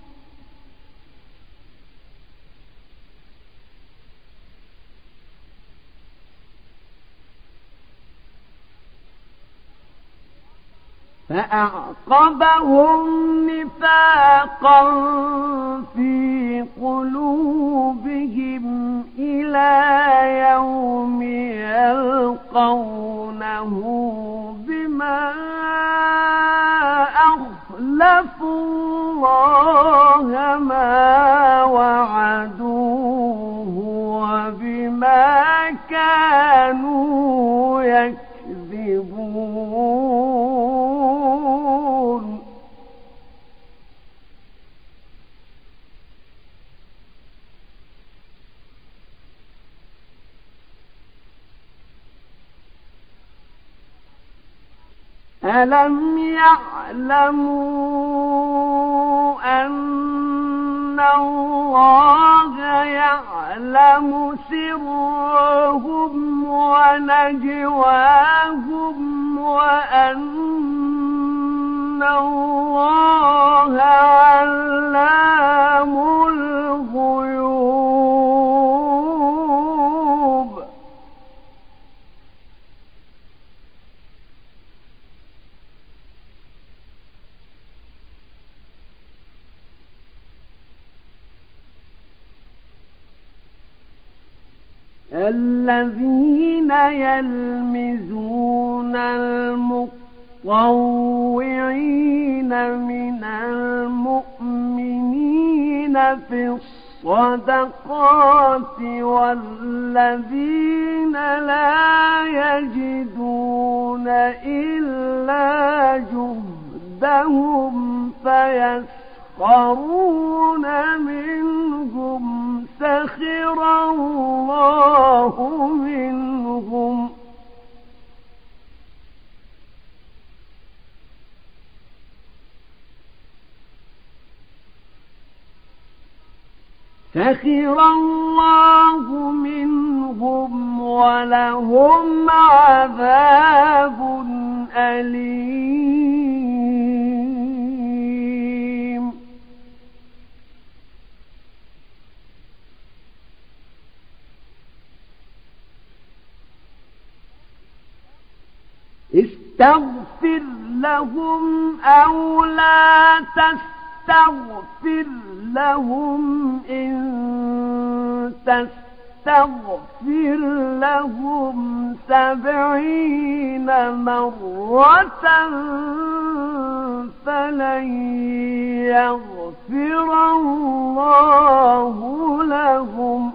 فأعقبهم نفاقا في قلوبهم إلى يوم يلقونه بما أخلفوا الله ما وعدوه وبما كانوا يكذبون. ألم يعلموا أن الله يعلم سرهم ونجواهم وأن الله علام الغيوب. الذين يلمزون المطوعين من المؤمنين في الصدقات والذين لا يجدون إلا جهدهم فيسخرون منهم سخر الله منهم سخر الله منهم ولهم عذاب أليم. استغفر لهم أو لا تستغفر لهم إن تستغفر لهم سبعين مرة فلن يغفر الله لهم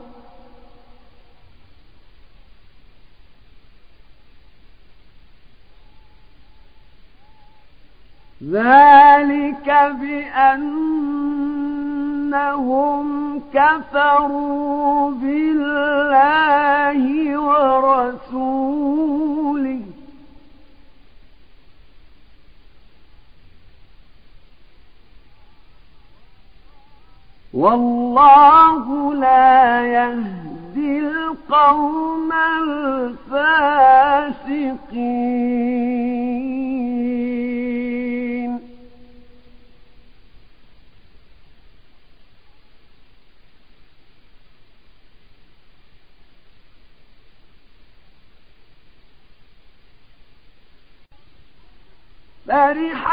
ذلك بأنهم كفروا بالله ورسوله والله لا يهدي القوم الفاسقين. فرح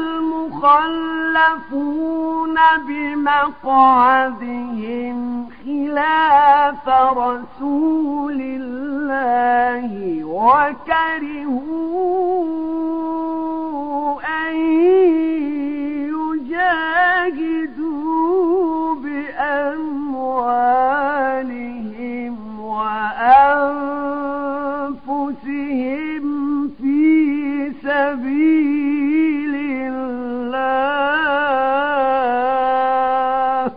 المخلفون بمقعدهم خلاف رسول الله وكرهوا أن يجاهدوا بأموالهم وأنفسهم في سبيل الله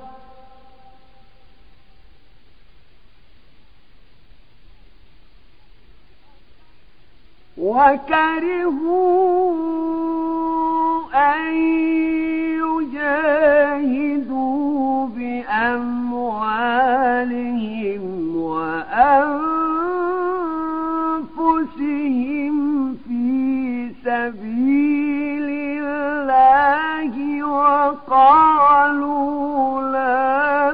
وكرهوا أن يجاهدوا بأموالهم وأنفسهم في سبيل الله وقالوا لا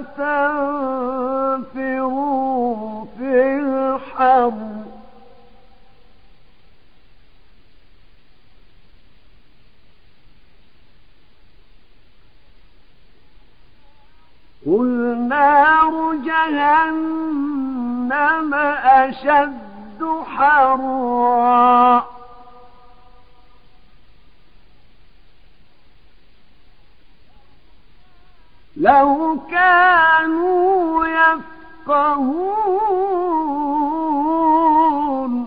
تنفروا في الحر قل نار جهنم أشد حرا لو كانوا يفقهون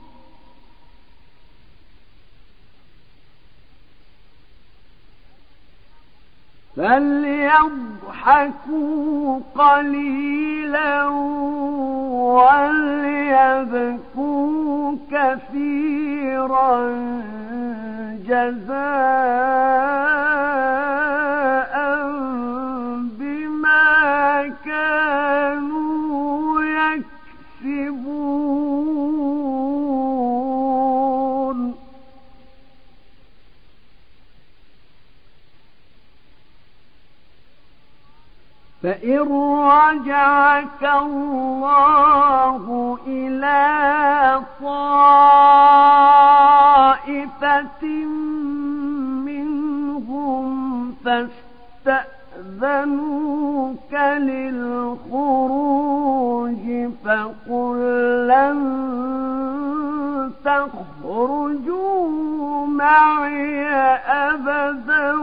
فليضحكوا قليلا وليبكوا كثيرا جزاء بما كانوا يكسبون فإن رجعك الله إلى طائفة منهم فاستأذنوك للخروج فقل لن تخرجوا معي أبدا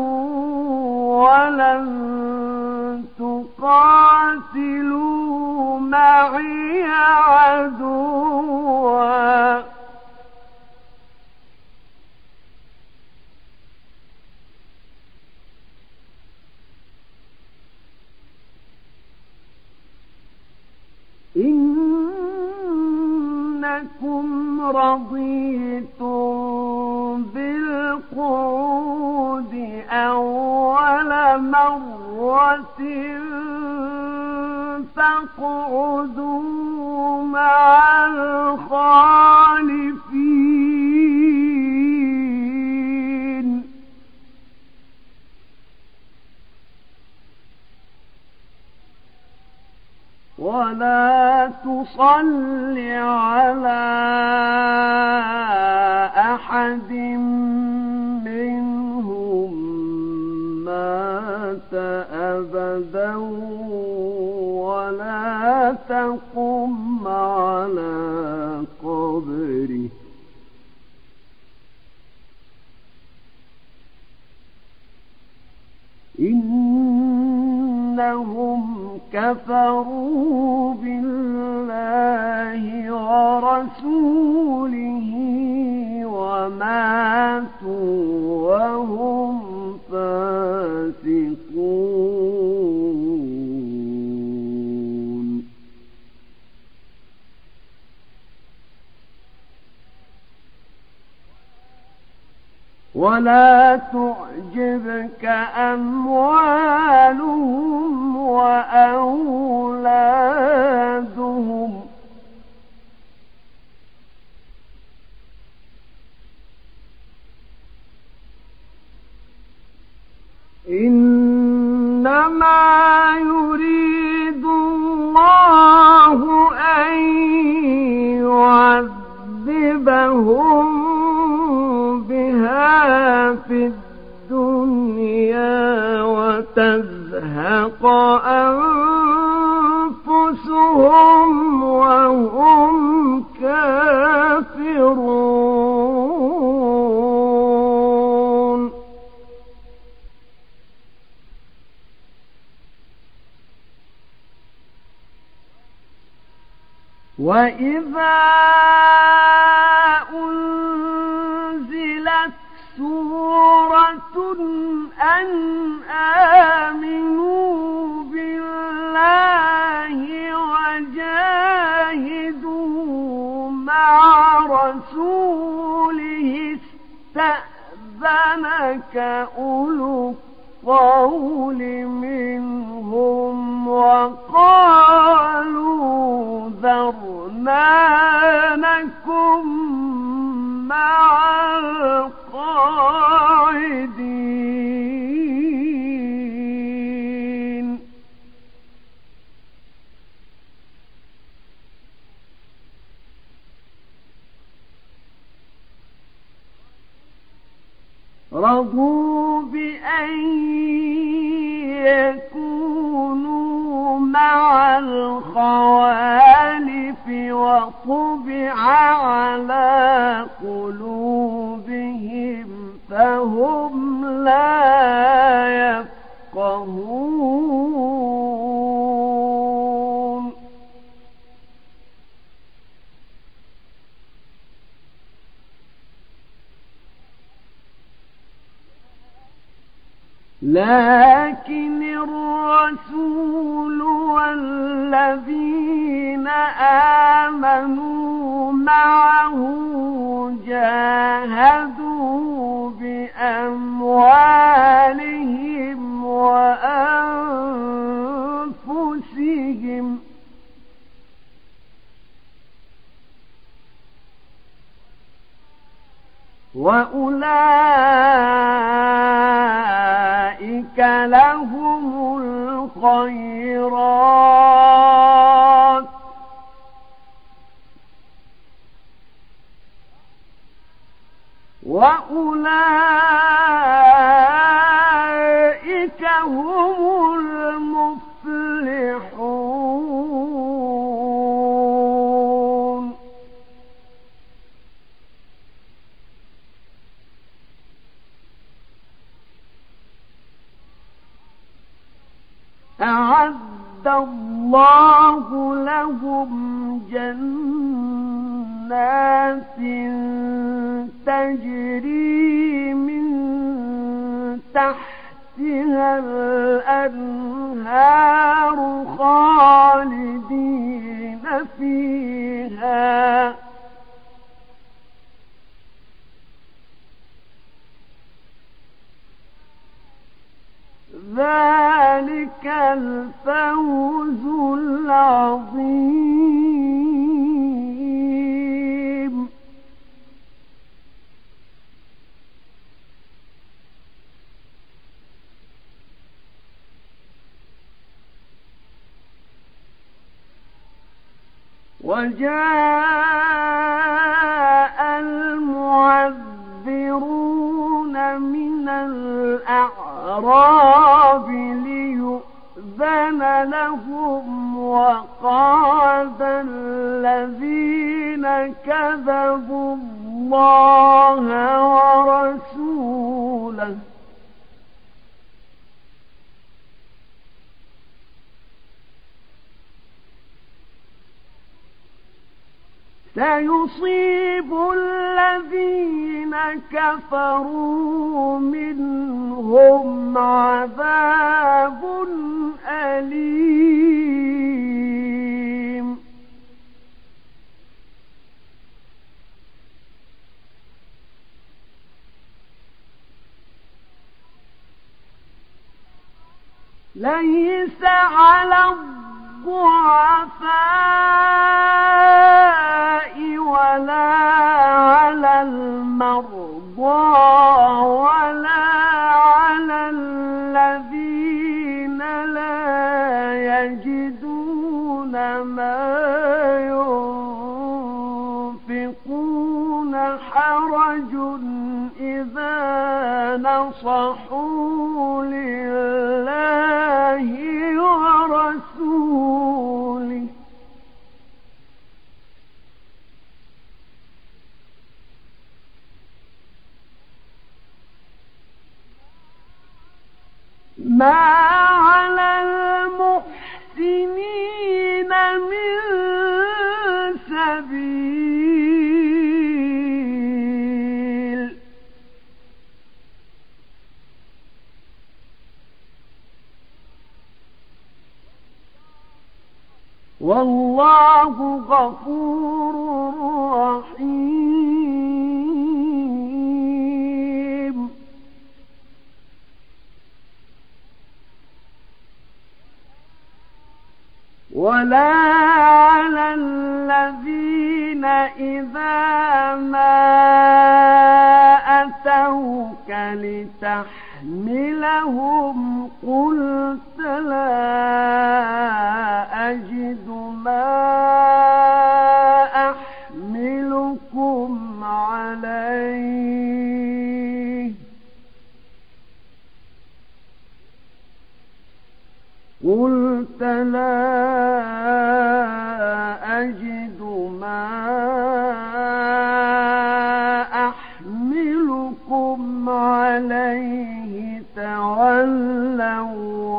ولن تقاتلوا معي عدوا إنكم رضيتم بالقعود أول مرة فاقعدوا مع الخالفين ولا تصل على أحد منهم مات أبدا ولا تقم على قبره إنهم كفروا بالله ورسوله وماتوا وهم فاسقون ولا تعجبك أموالهم وأولادهم إنما يريد الله أن يعذبهم بها في الدنيا وتزهق أنفسهم وهم كافرون وإذا أنزلت سورة أن آمنوا بالله وجاهدوا مع رسوله استأذنك أولو الطول منهم وقالوا ذرنا نكن مع القاعدين رضوا بأن يكونوا مع الخوالف وطبع على قلوبهم فهم لا يفقهون لكن الرسول والذين آمنوا معه جاهدوا بأموالهم وأنفسهم وأولئك لهم الخيرات وأولئك هم المفلحون أعد الله لهم جنات تجري من تحتها الأنهار خالدين فيها ذلك الفوز العظيم وجاء المعذرون من الأعراب ليؤذن لهم وقعد الذين كذبوا الله ورسوله سيصيب الذين كفروا منهم عذاب أليم ليس على الضعفاء ولا على المرضى ولا على الذين لا يجدون ما ينفقون حرج إذا نصحوا لله ورسوله ما على المحسنين من سبيل والله غفور رحيم ولا على الذين إذا ما أتوك لتحملهم قلت لا أجد ما أحملكم عليه قلت لا أجد ما أحملكم عليه تولوا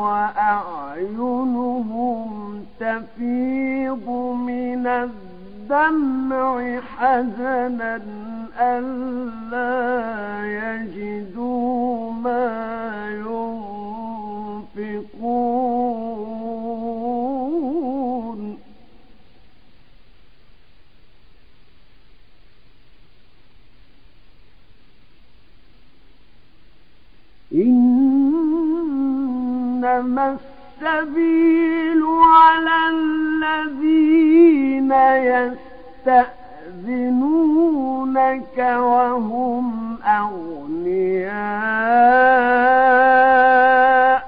وأعينهم تفيض من الدمع حزنا ألا يجدوا ما ينفقون إنما السبيل على الذين يستأذنونك وهم أغنياء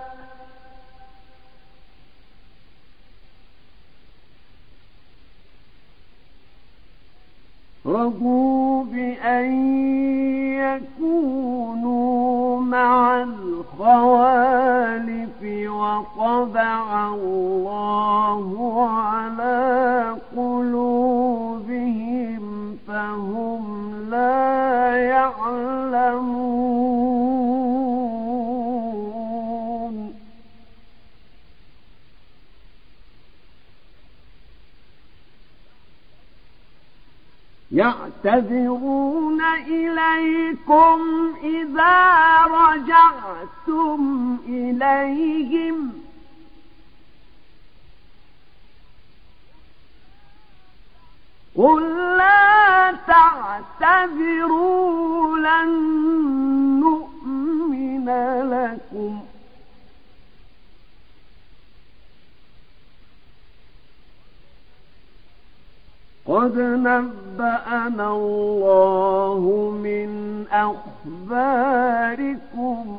رضوا بأن يكونوا مع الخوالف وطبع الله على قلوبهم فهم لا يعلمون يعتذرون إليكم إذا رجعتم إليهم قل لا تعتذروا لن نؤمن لكم قد نبأنا الله من أخباركم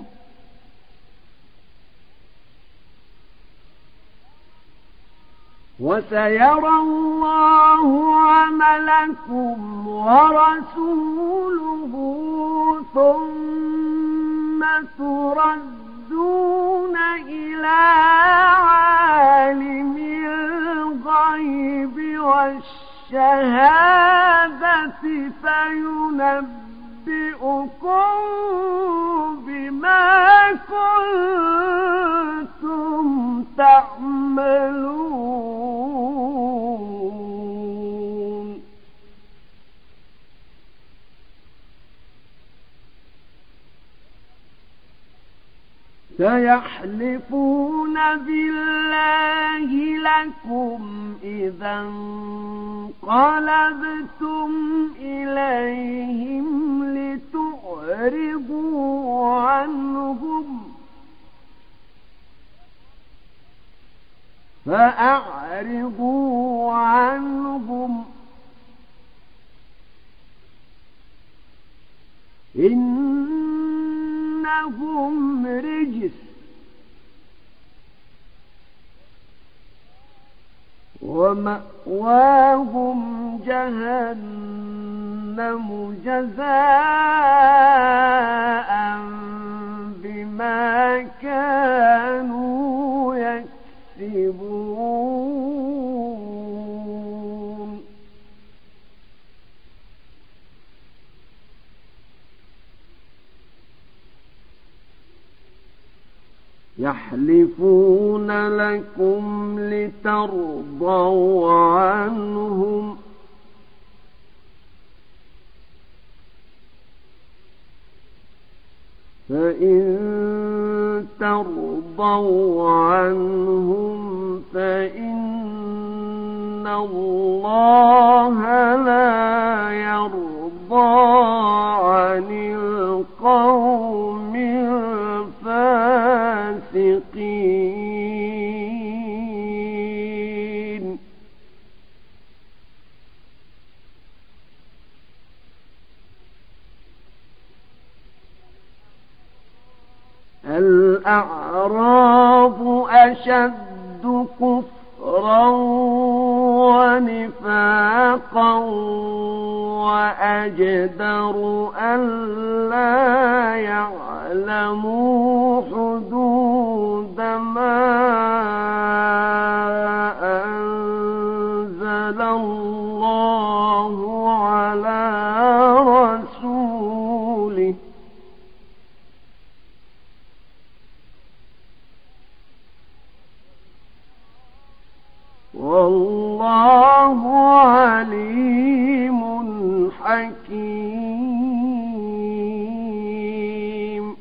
وسيرى الله عملكم ورسوله ثم تردون إلى عالم الغيب والشهادة الشهادة فينبئكم بما كنتم تعملون سيحلفون بالله لكم إذا انقلبتم إليهم لتعرضوا عنهم فأعرضوا عنهم إنهم رجس ومأواهم جهنم جزاء بما كانوا يكسبون يحلفون لكم لترضوا عنهم فإن ترضوا عنهم فإن الله لا يرضى عن القوم الفاسقين الأعراب أشد كفرا ونفاقا وأجدر ألا يعلموا حدود ما أنزل الله على رسوله والله عليم حكيم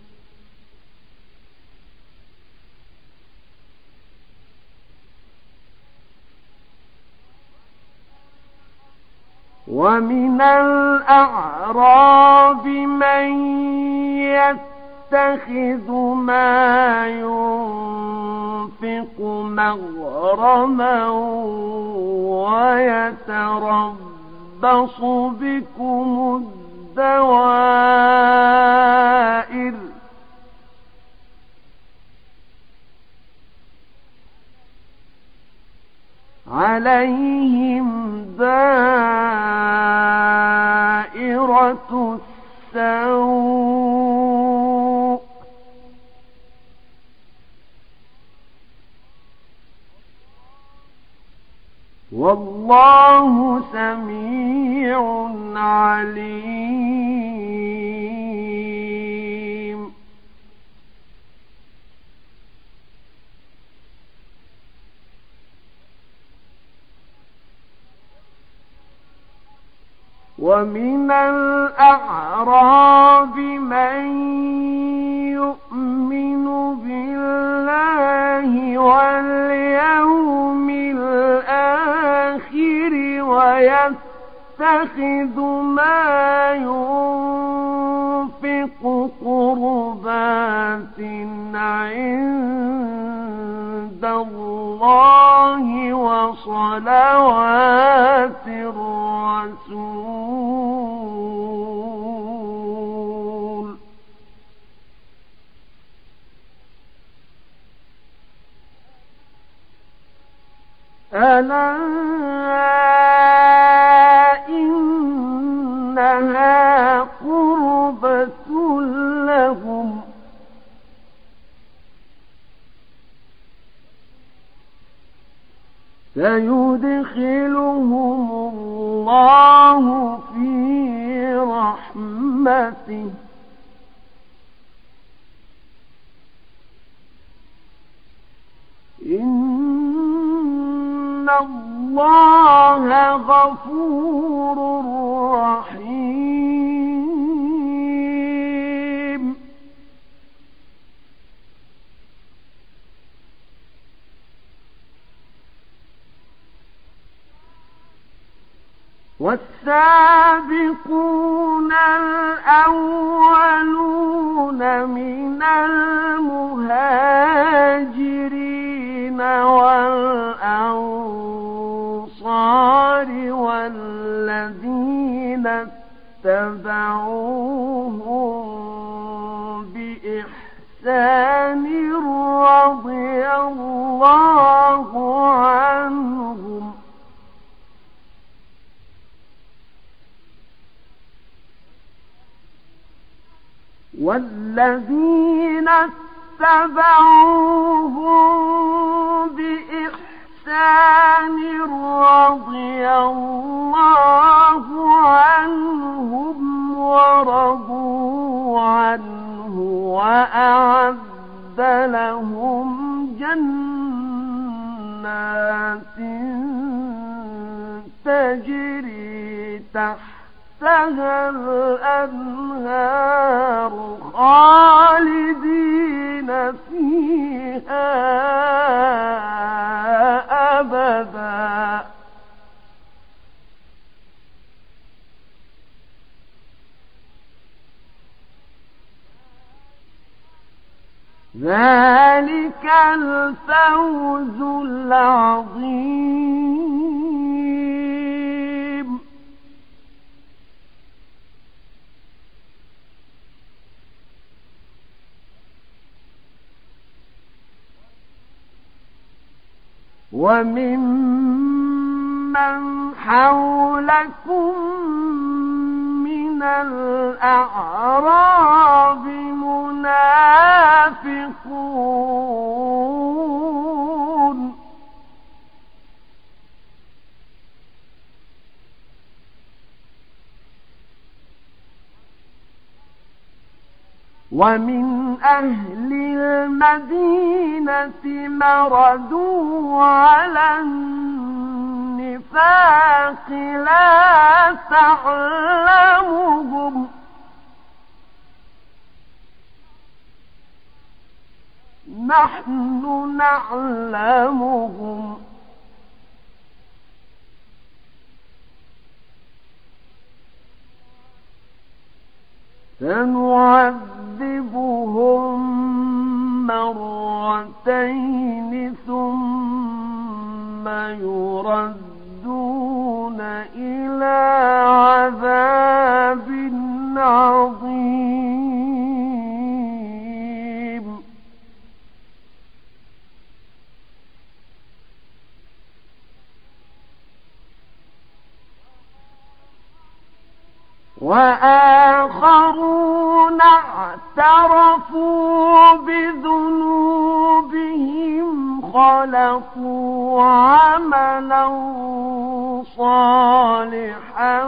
ومن الأعراب من يتخذ ما ينفق مغرما ويتربص بكم الدوائر عليهم دائرة السوء والله سميع عليم ومن الأعراب من يؤمن بالله واليوم الآخر ويتخذ ما ينفق قربات عند الله وصلوات الرسول ألا إنها قربة لهم سيدخلهم الله في رحمته إن الله غفور رحيم والسابقون الأولون من المهاجرين والأنصار اتبعوهم بإحسان رضي الله عنهم والذين اتبعوهم بإحسان رضي الله عنهم ورضوا عنه وأعد لهم جنات تجري تحتها الأنهار خالدين فيها أبدا ذلك الفوز العظيم وممن حولكم من الأعراب منافقون ومن أهل المدينة مردوا على النفاق لا تعلمهم نحن نعلمهم سنعذبهم مرتين ثم يردون إلى عذاب عظيم وآخرون اعترفوا بذنوبهم خلقوا عملا صالحا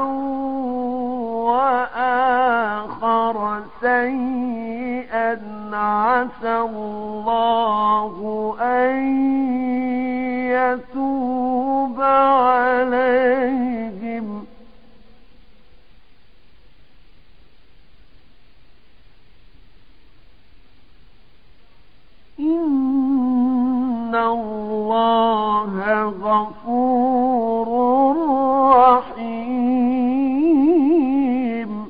وآخر سيئا عسى الله أن يتوب عليهم إن الله غفور رحيم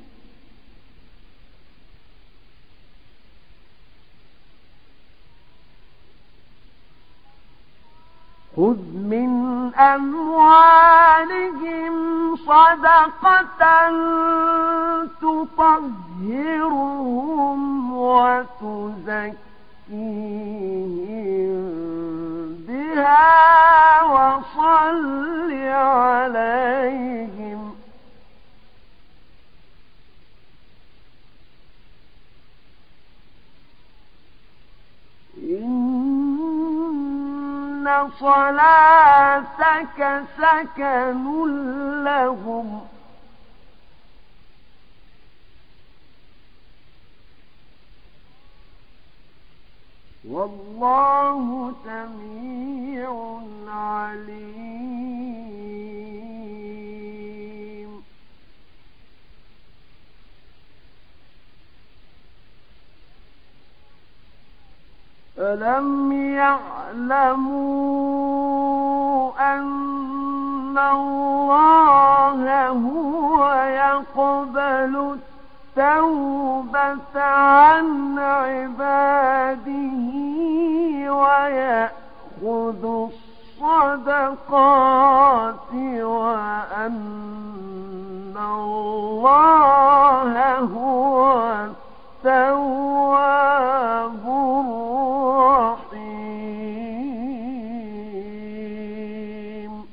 خذ من أموالهم صدقة تطهرهم وتزكيهم بها وصل عليهم إن صلاتك سكن لهم والله سميع عليم ألم يعلموا أن الله هو يقبل التوبة عن عباده ويأخذ الصدقات وأن أن الله هو التواب الرحيم.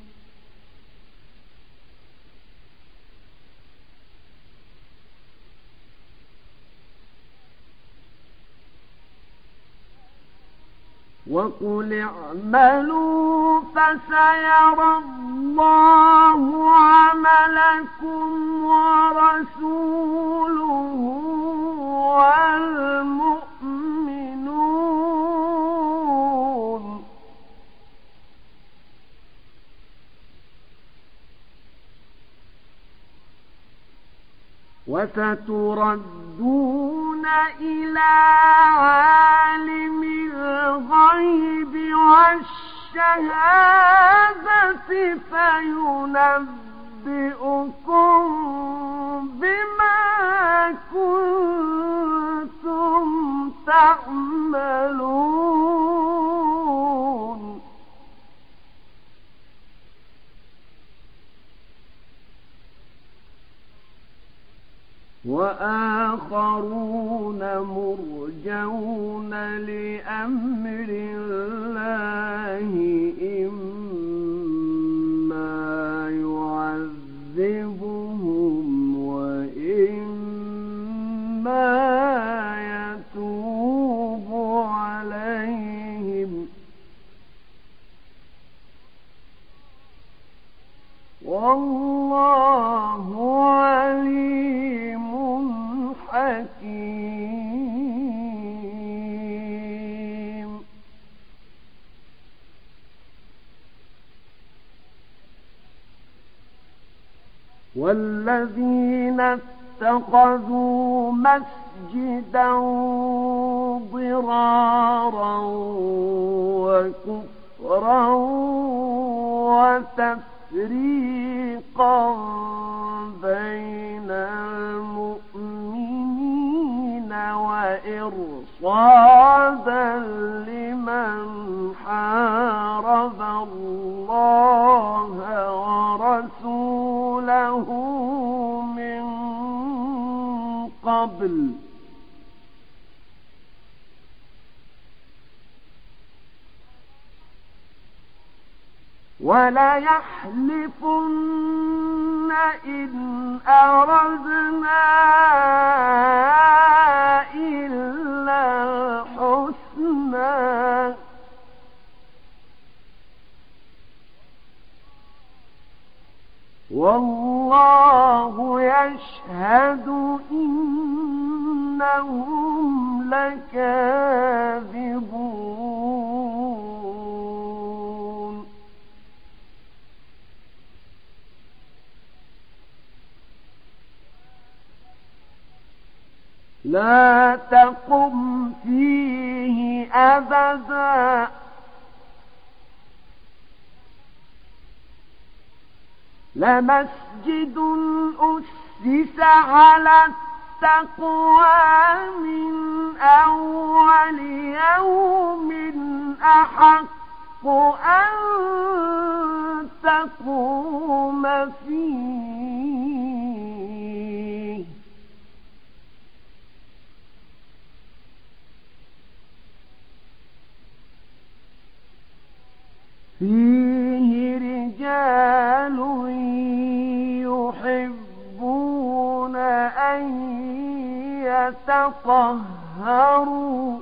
وقل اعملوا فسيرى الله عملكم ورسوله والمؤمنون وستردون إلى عالم الغيب والشهادة فينبئكم بما كنتم تعملون. وآخرون مرجون لأمر الله إما يعذبهم وإما يتوب عليهم والله عليم حكيم. والذين اتخذوا مسجدا ضرارا وكفرا وتفريقا بين المؤمنين وإرصادا لمن حارب الله ورسوله من قبل ولا يحلفن إن أردنا إلا الحسنى والله يشهد إنهم لكاذبون. لا تقم فيه أبدا لمسجد أسس على التقوى من أول يوم أحق أن تقوم فيه فيه رجال يحبون أن يتطهروا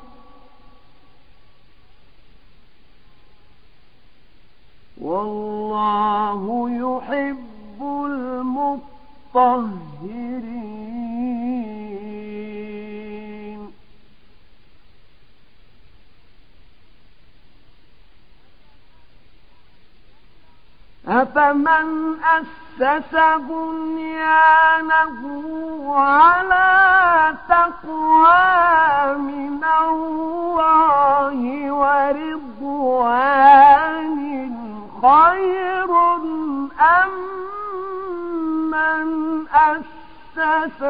والله يحب المطهرين. أفمن أسس بنيانه على تقوى من الله ورضوان خير أم من أسس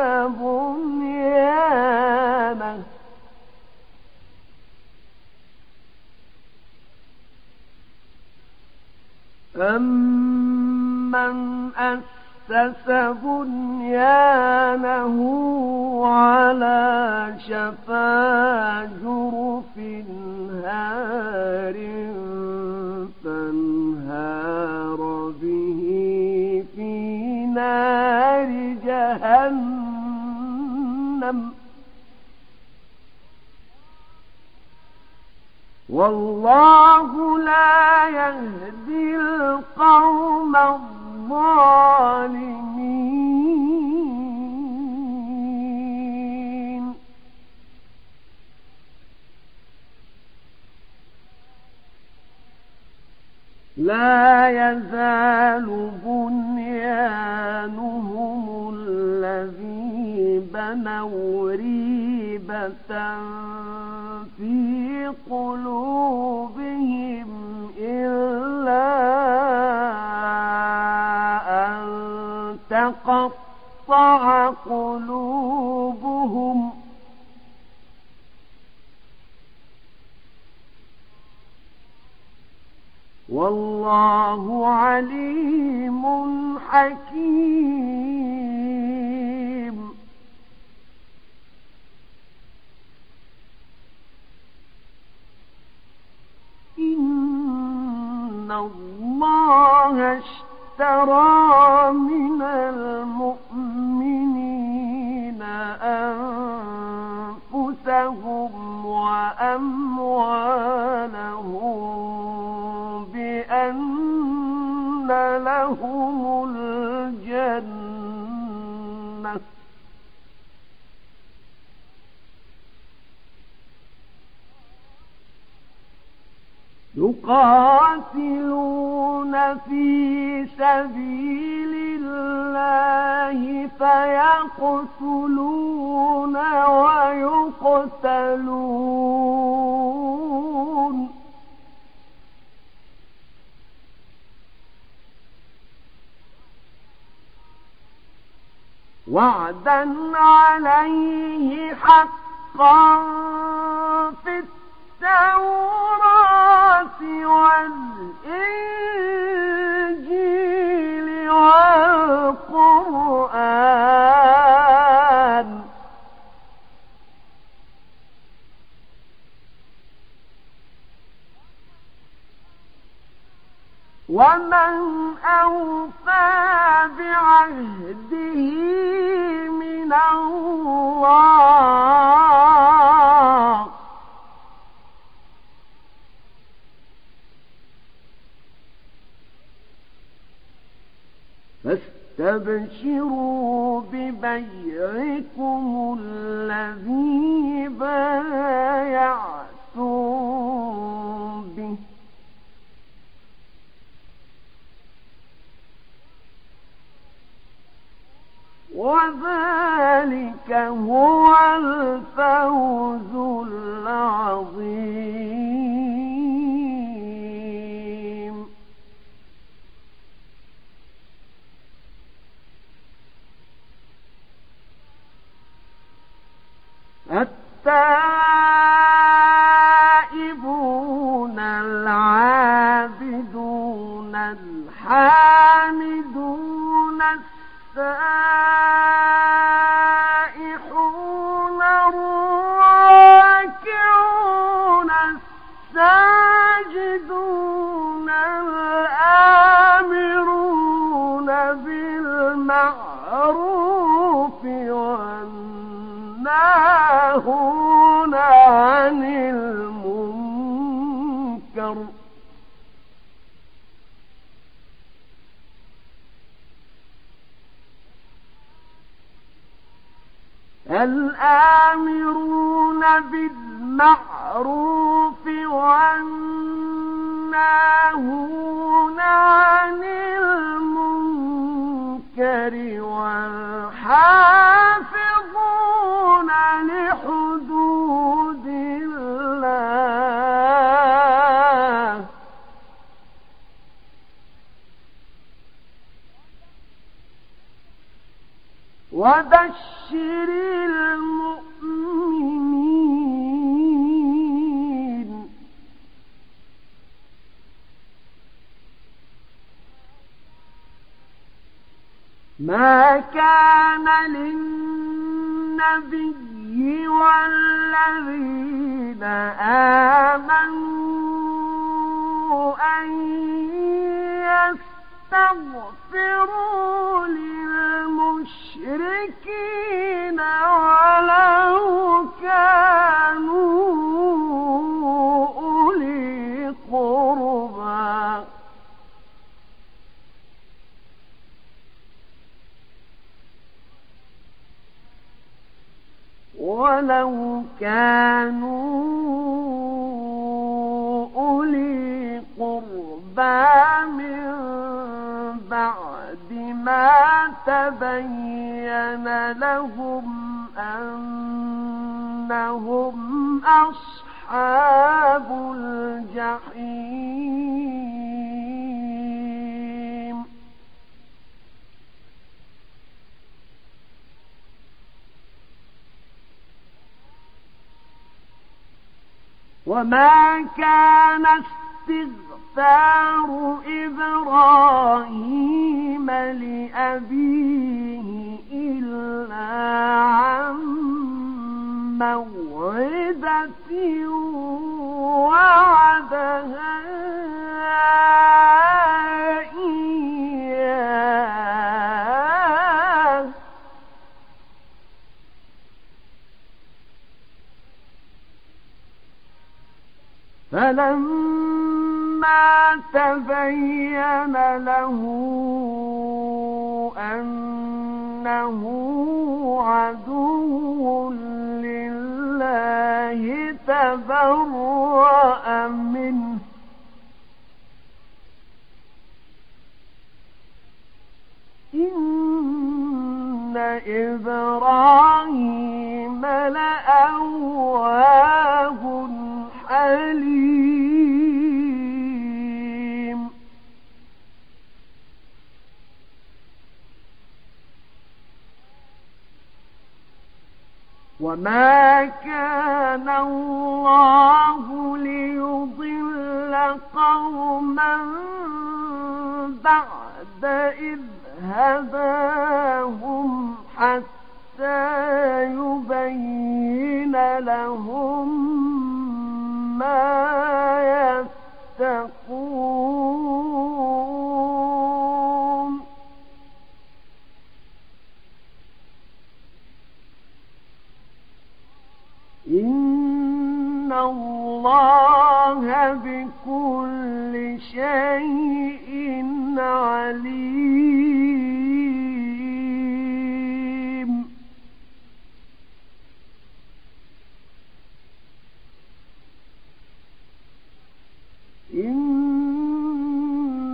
بنيانه أمن أسس أسس بنيانه على شفا جرف هار فانهار به في نار جهنم والله لا يهدي القوم الظالمين لا يزال بنيانهم الذي بنوا ريبة في قلوبهم إلا أن تقطع قلوبهم والله عليم حكيم إن الله اشترى من المؤمنين أنفسهم وأموالهم بأن لهم الجنة يقاتلون في سبيل الله فيقتلون ويقتلون وعدا عليه حقا في التوراة والإنجيل والقرآن ومن أوفى بعهده من الله فاستبشروا ببيعكم الذي بايعتم به وذلك هو الفوز العظيم التائبون العابدون الحامدون السائحون الراكعون الساجدون الآمرون بالمعروف والناهون عن المنكر الآمرون بالمعروف والناهون عن المنكر والحافظون لحدود الله وبشر المؤمنين ما كان للنبي والذين آمنوا أن يستغفروا للمشركين ولو كانوا أولي قربى ولو كانوا أولي قربى من بعد ما تبين لهم أنهم أصحاب الجحيم وما كان استغفار إبراهيم لأبيه إلا عن موعدة وعدها إياه فلما تبين له أنه عدو لله تبرأ منه إن إبراهيم لأواه حليم وما كان الله ليضل قوما بعد إذ هداهم حتى يبين لهم ما يتقون إن الله بكل شيء عليم إن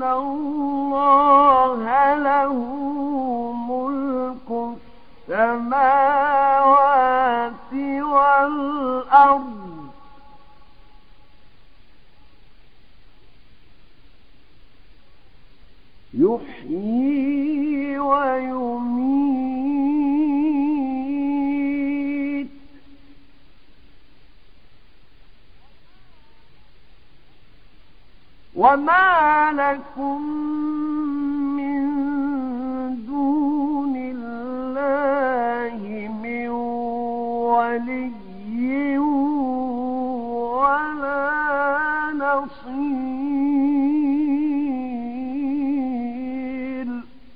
الله له ملك السماوات والأرض يحيي ويميت وما لكم من دون الله من ولي ولا نصير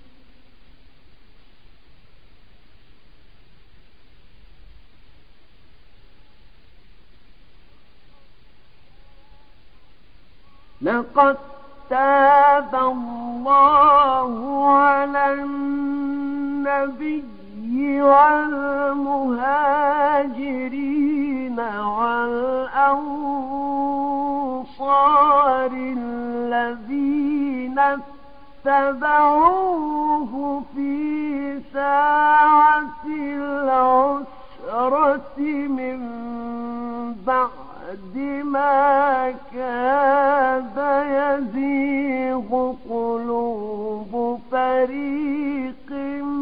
لقد تاب الله على النبي والمهاجرين والأنصار الذين اتبعوه في ساعة العسرة من بعد ما كاد يزيغ قلوب فريق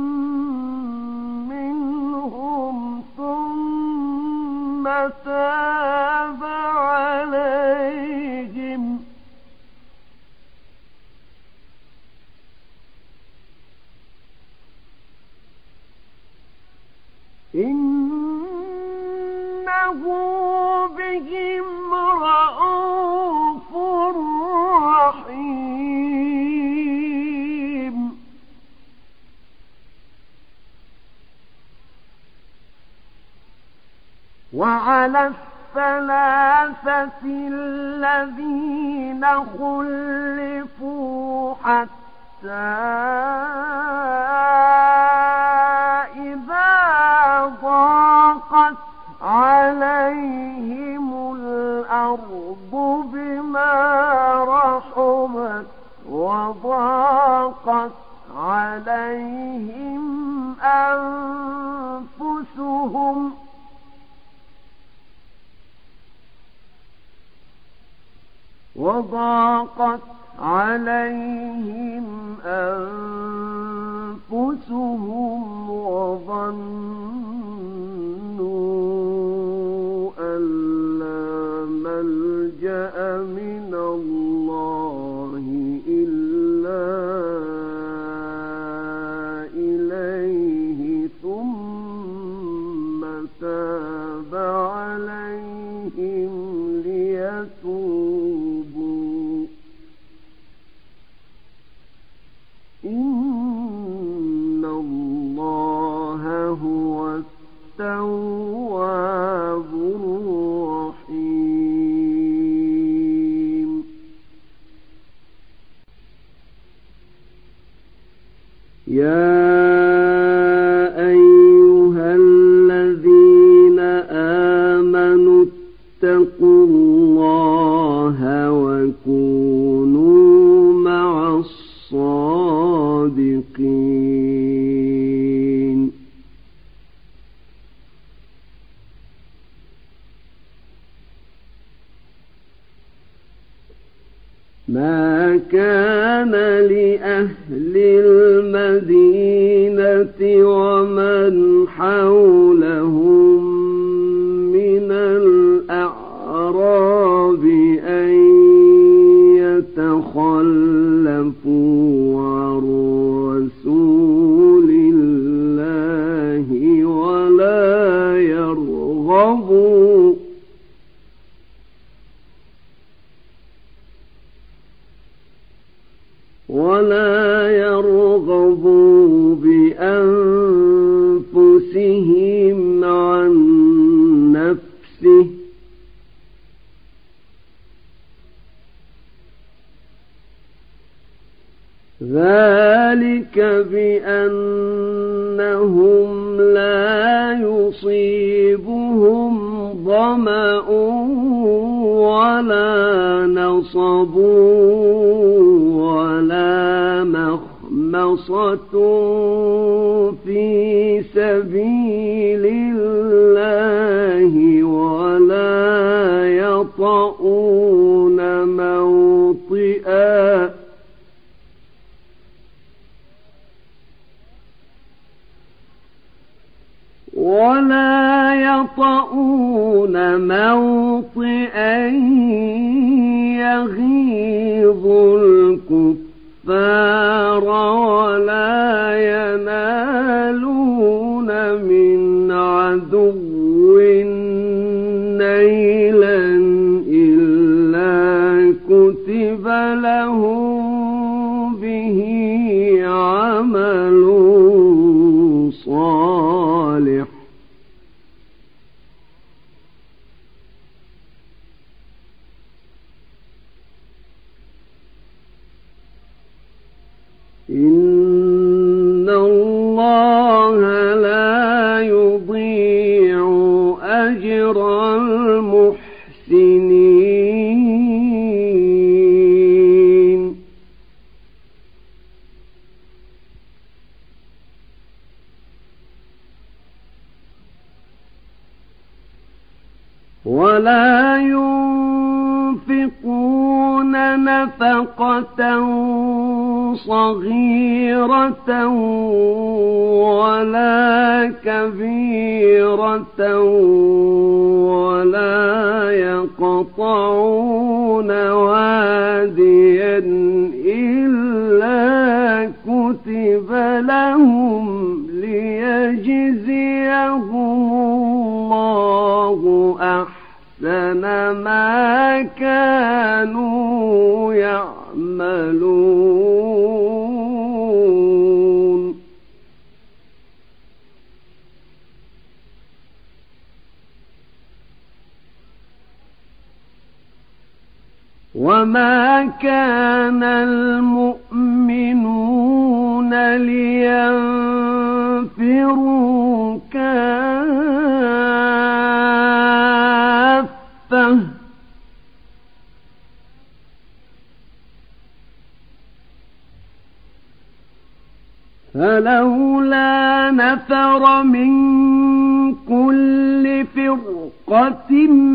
منهم ثم تاب عليهم إنه بهم رءوف رحيم وعلى الثلاثة الذين خلفوا حتى إذا ضاقت عليهم الأرض بما رحبت وضاقت عليهم أنفسهم وضاقت عليهم أنفسهم وظنوا أن لا ملجأ من الله إلا إليه ثم تاب عليهم ليتوبوا إن الله هو التواب الرحيم يا أيها الذين آمنوا اتقوا الله وكونوا مع الصادقين ما كان لأهل المدينة ومن حولهم من الأعراب أن يتخلفوا عن رسول الله ولا يرغبوا ولا يرغبوا بأنفسهم عن نفسه ذلك بأنهم لا يصيبهم ظمأ ولا نصب ولا مخمصة في سبيل الله ولا يطؤون موطئا ولا يطؤون موطئا يغيظ الكفار ولا ينالون من عدو نيلا إلا كتب لهم به عمل صالح إن الله لا يضيع أجر المحسنين ولا ينفقون نفقة صغيرة ولا كبيرة ولا يقطعون واديا إلا كتب لهم ليجزيهم أحسن ما كانوا يعملون. وما كان المؤمنون لينفروا كافة فلولا نفر من كل فرقة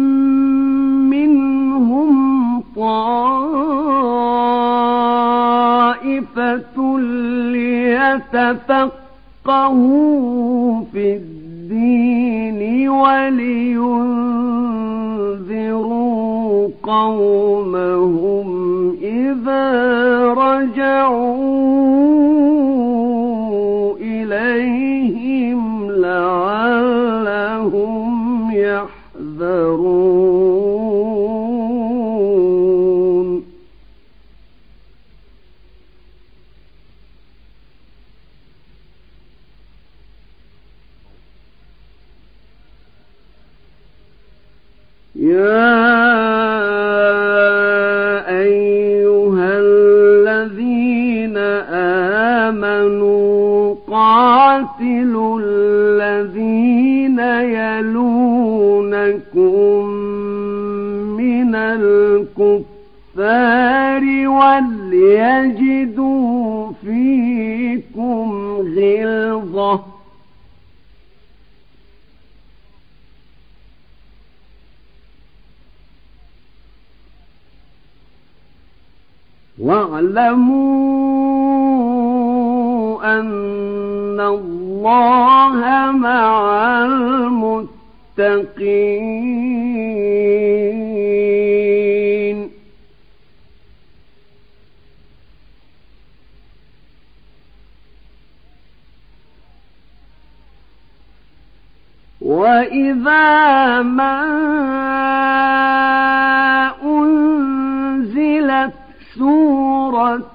منهم طائفة ليتفقهوا في الدين ولينذروا قومهم إذا رجعوا إليهم لعلهم يحذرون. يا أيها الذين آمنوا قاتلوا الذين يلونكم من الكفار وليجدوا فيكم غلظة واعلموا أن الله مع المتقين. وإذا ما أنزلت سورة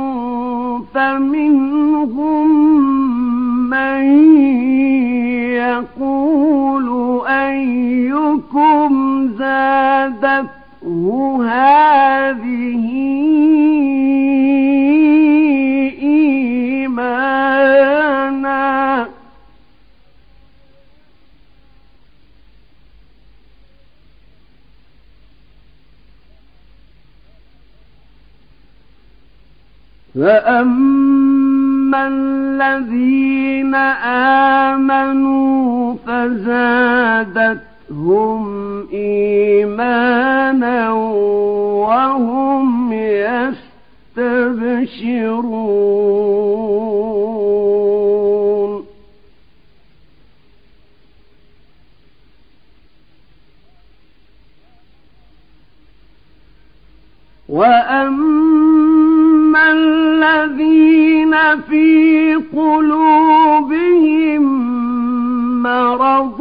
فمنهم من يقول أيكم زادته هذه إيمانا فأما الذين آمنوا فزادتهم إيمانا وهم يستبشرون. وأما الذين في قلوبهم مرض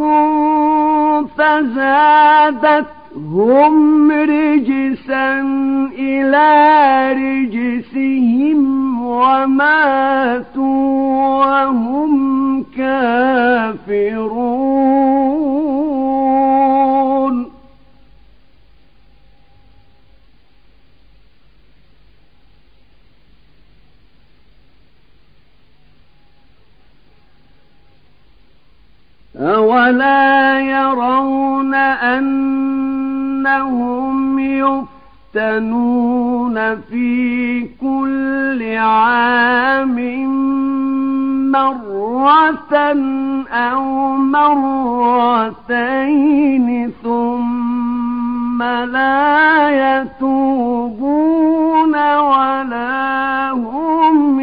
فزادتهم رجسا إلى رجسهم وماتوا وهم كافرون. أولا يرون أنهم يفتنون في كل عام مرة أو مرتين ثم لا يتوبون ولا هم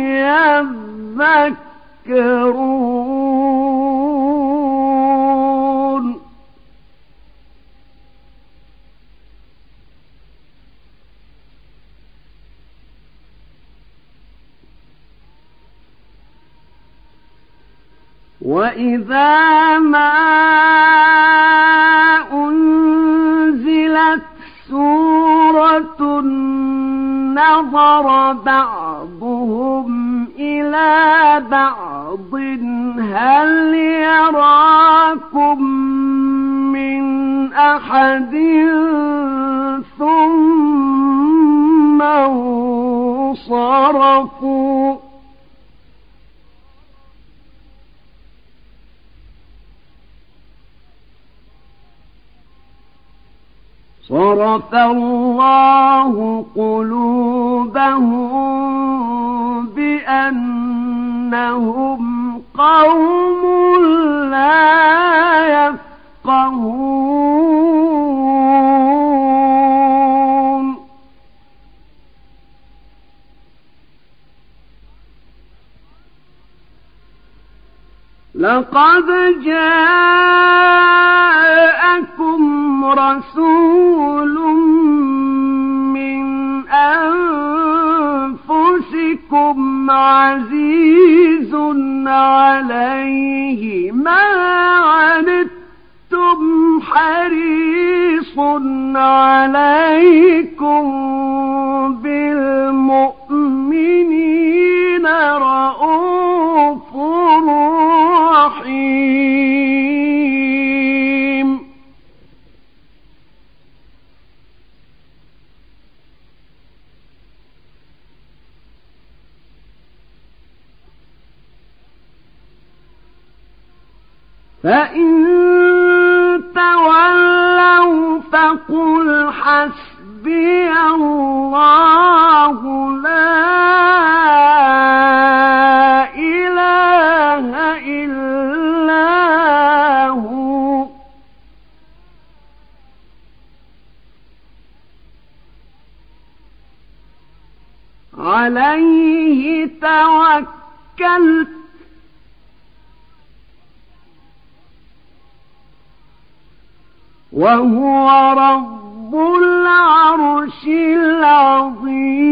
يذكرون. وإذا ما أنزلت نظر بعضهم إلى بعض هل يراكم من أحد ثم انصرفوا صرف الله قلوبهم بأنهم قوم لا يفقهون لقد جاءكم رسول من أنفسكم عزيز عليه ما عنتم حريص عليكم بالمؤمنين رءوف رحيم فإن تولوا فقل حسبي الله لا إله إلا هو عليه توكلت وهو رب العرش العظيم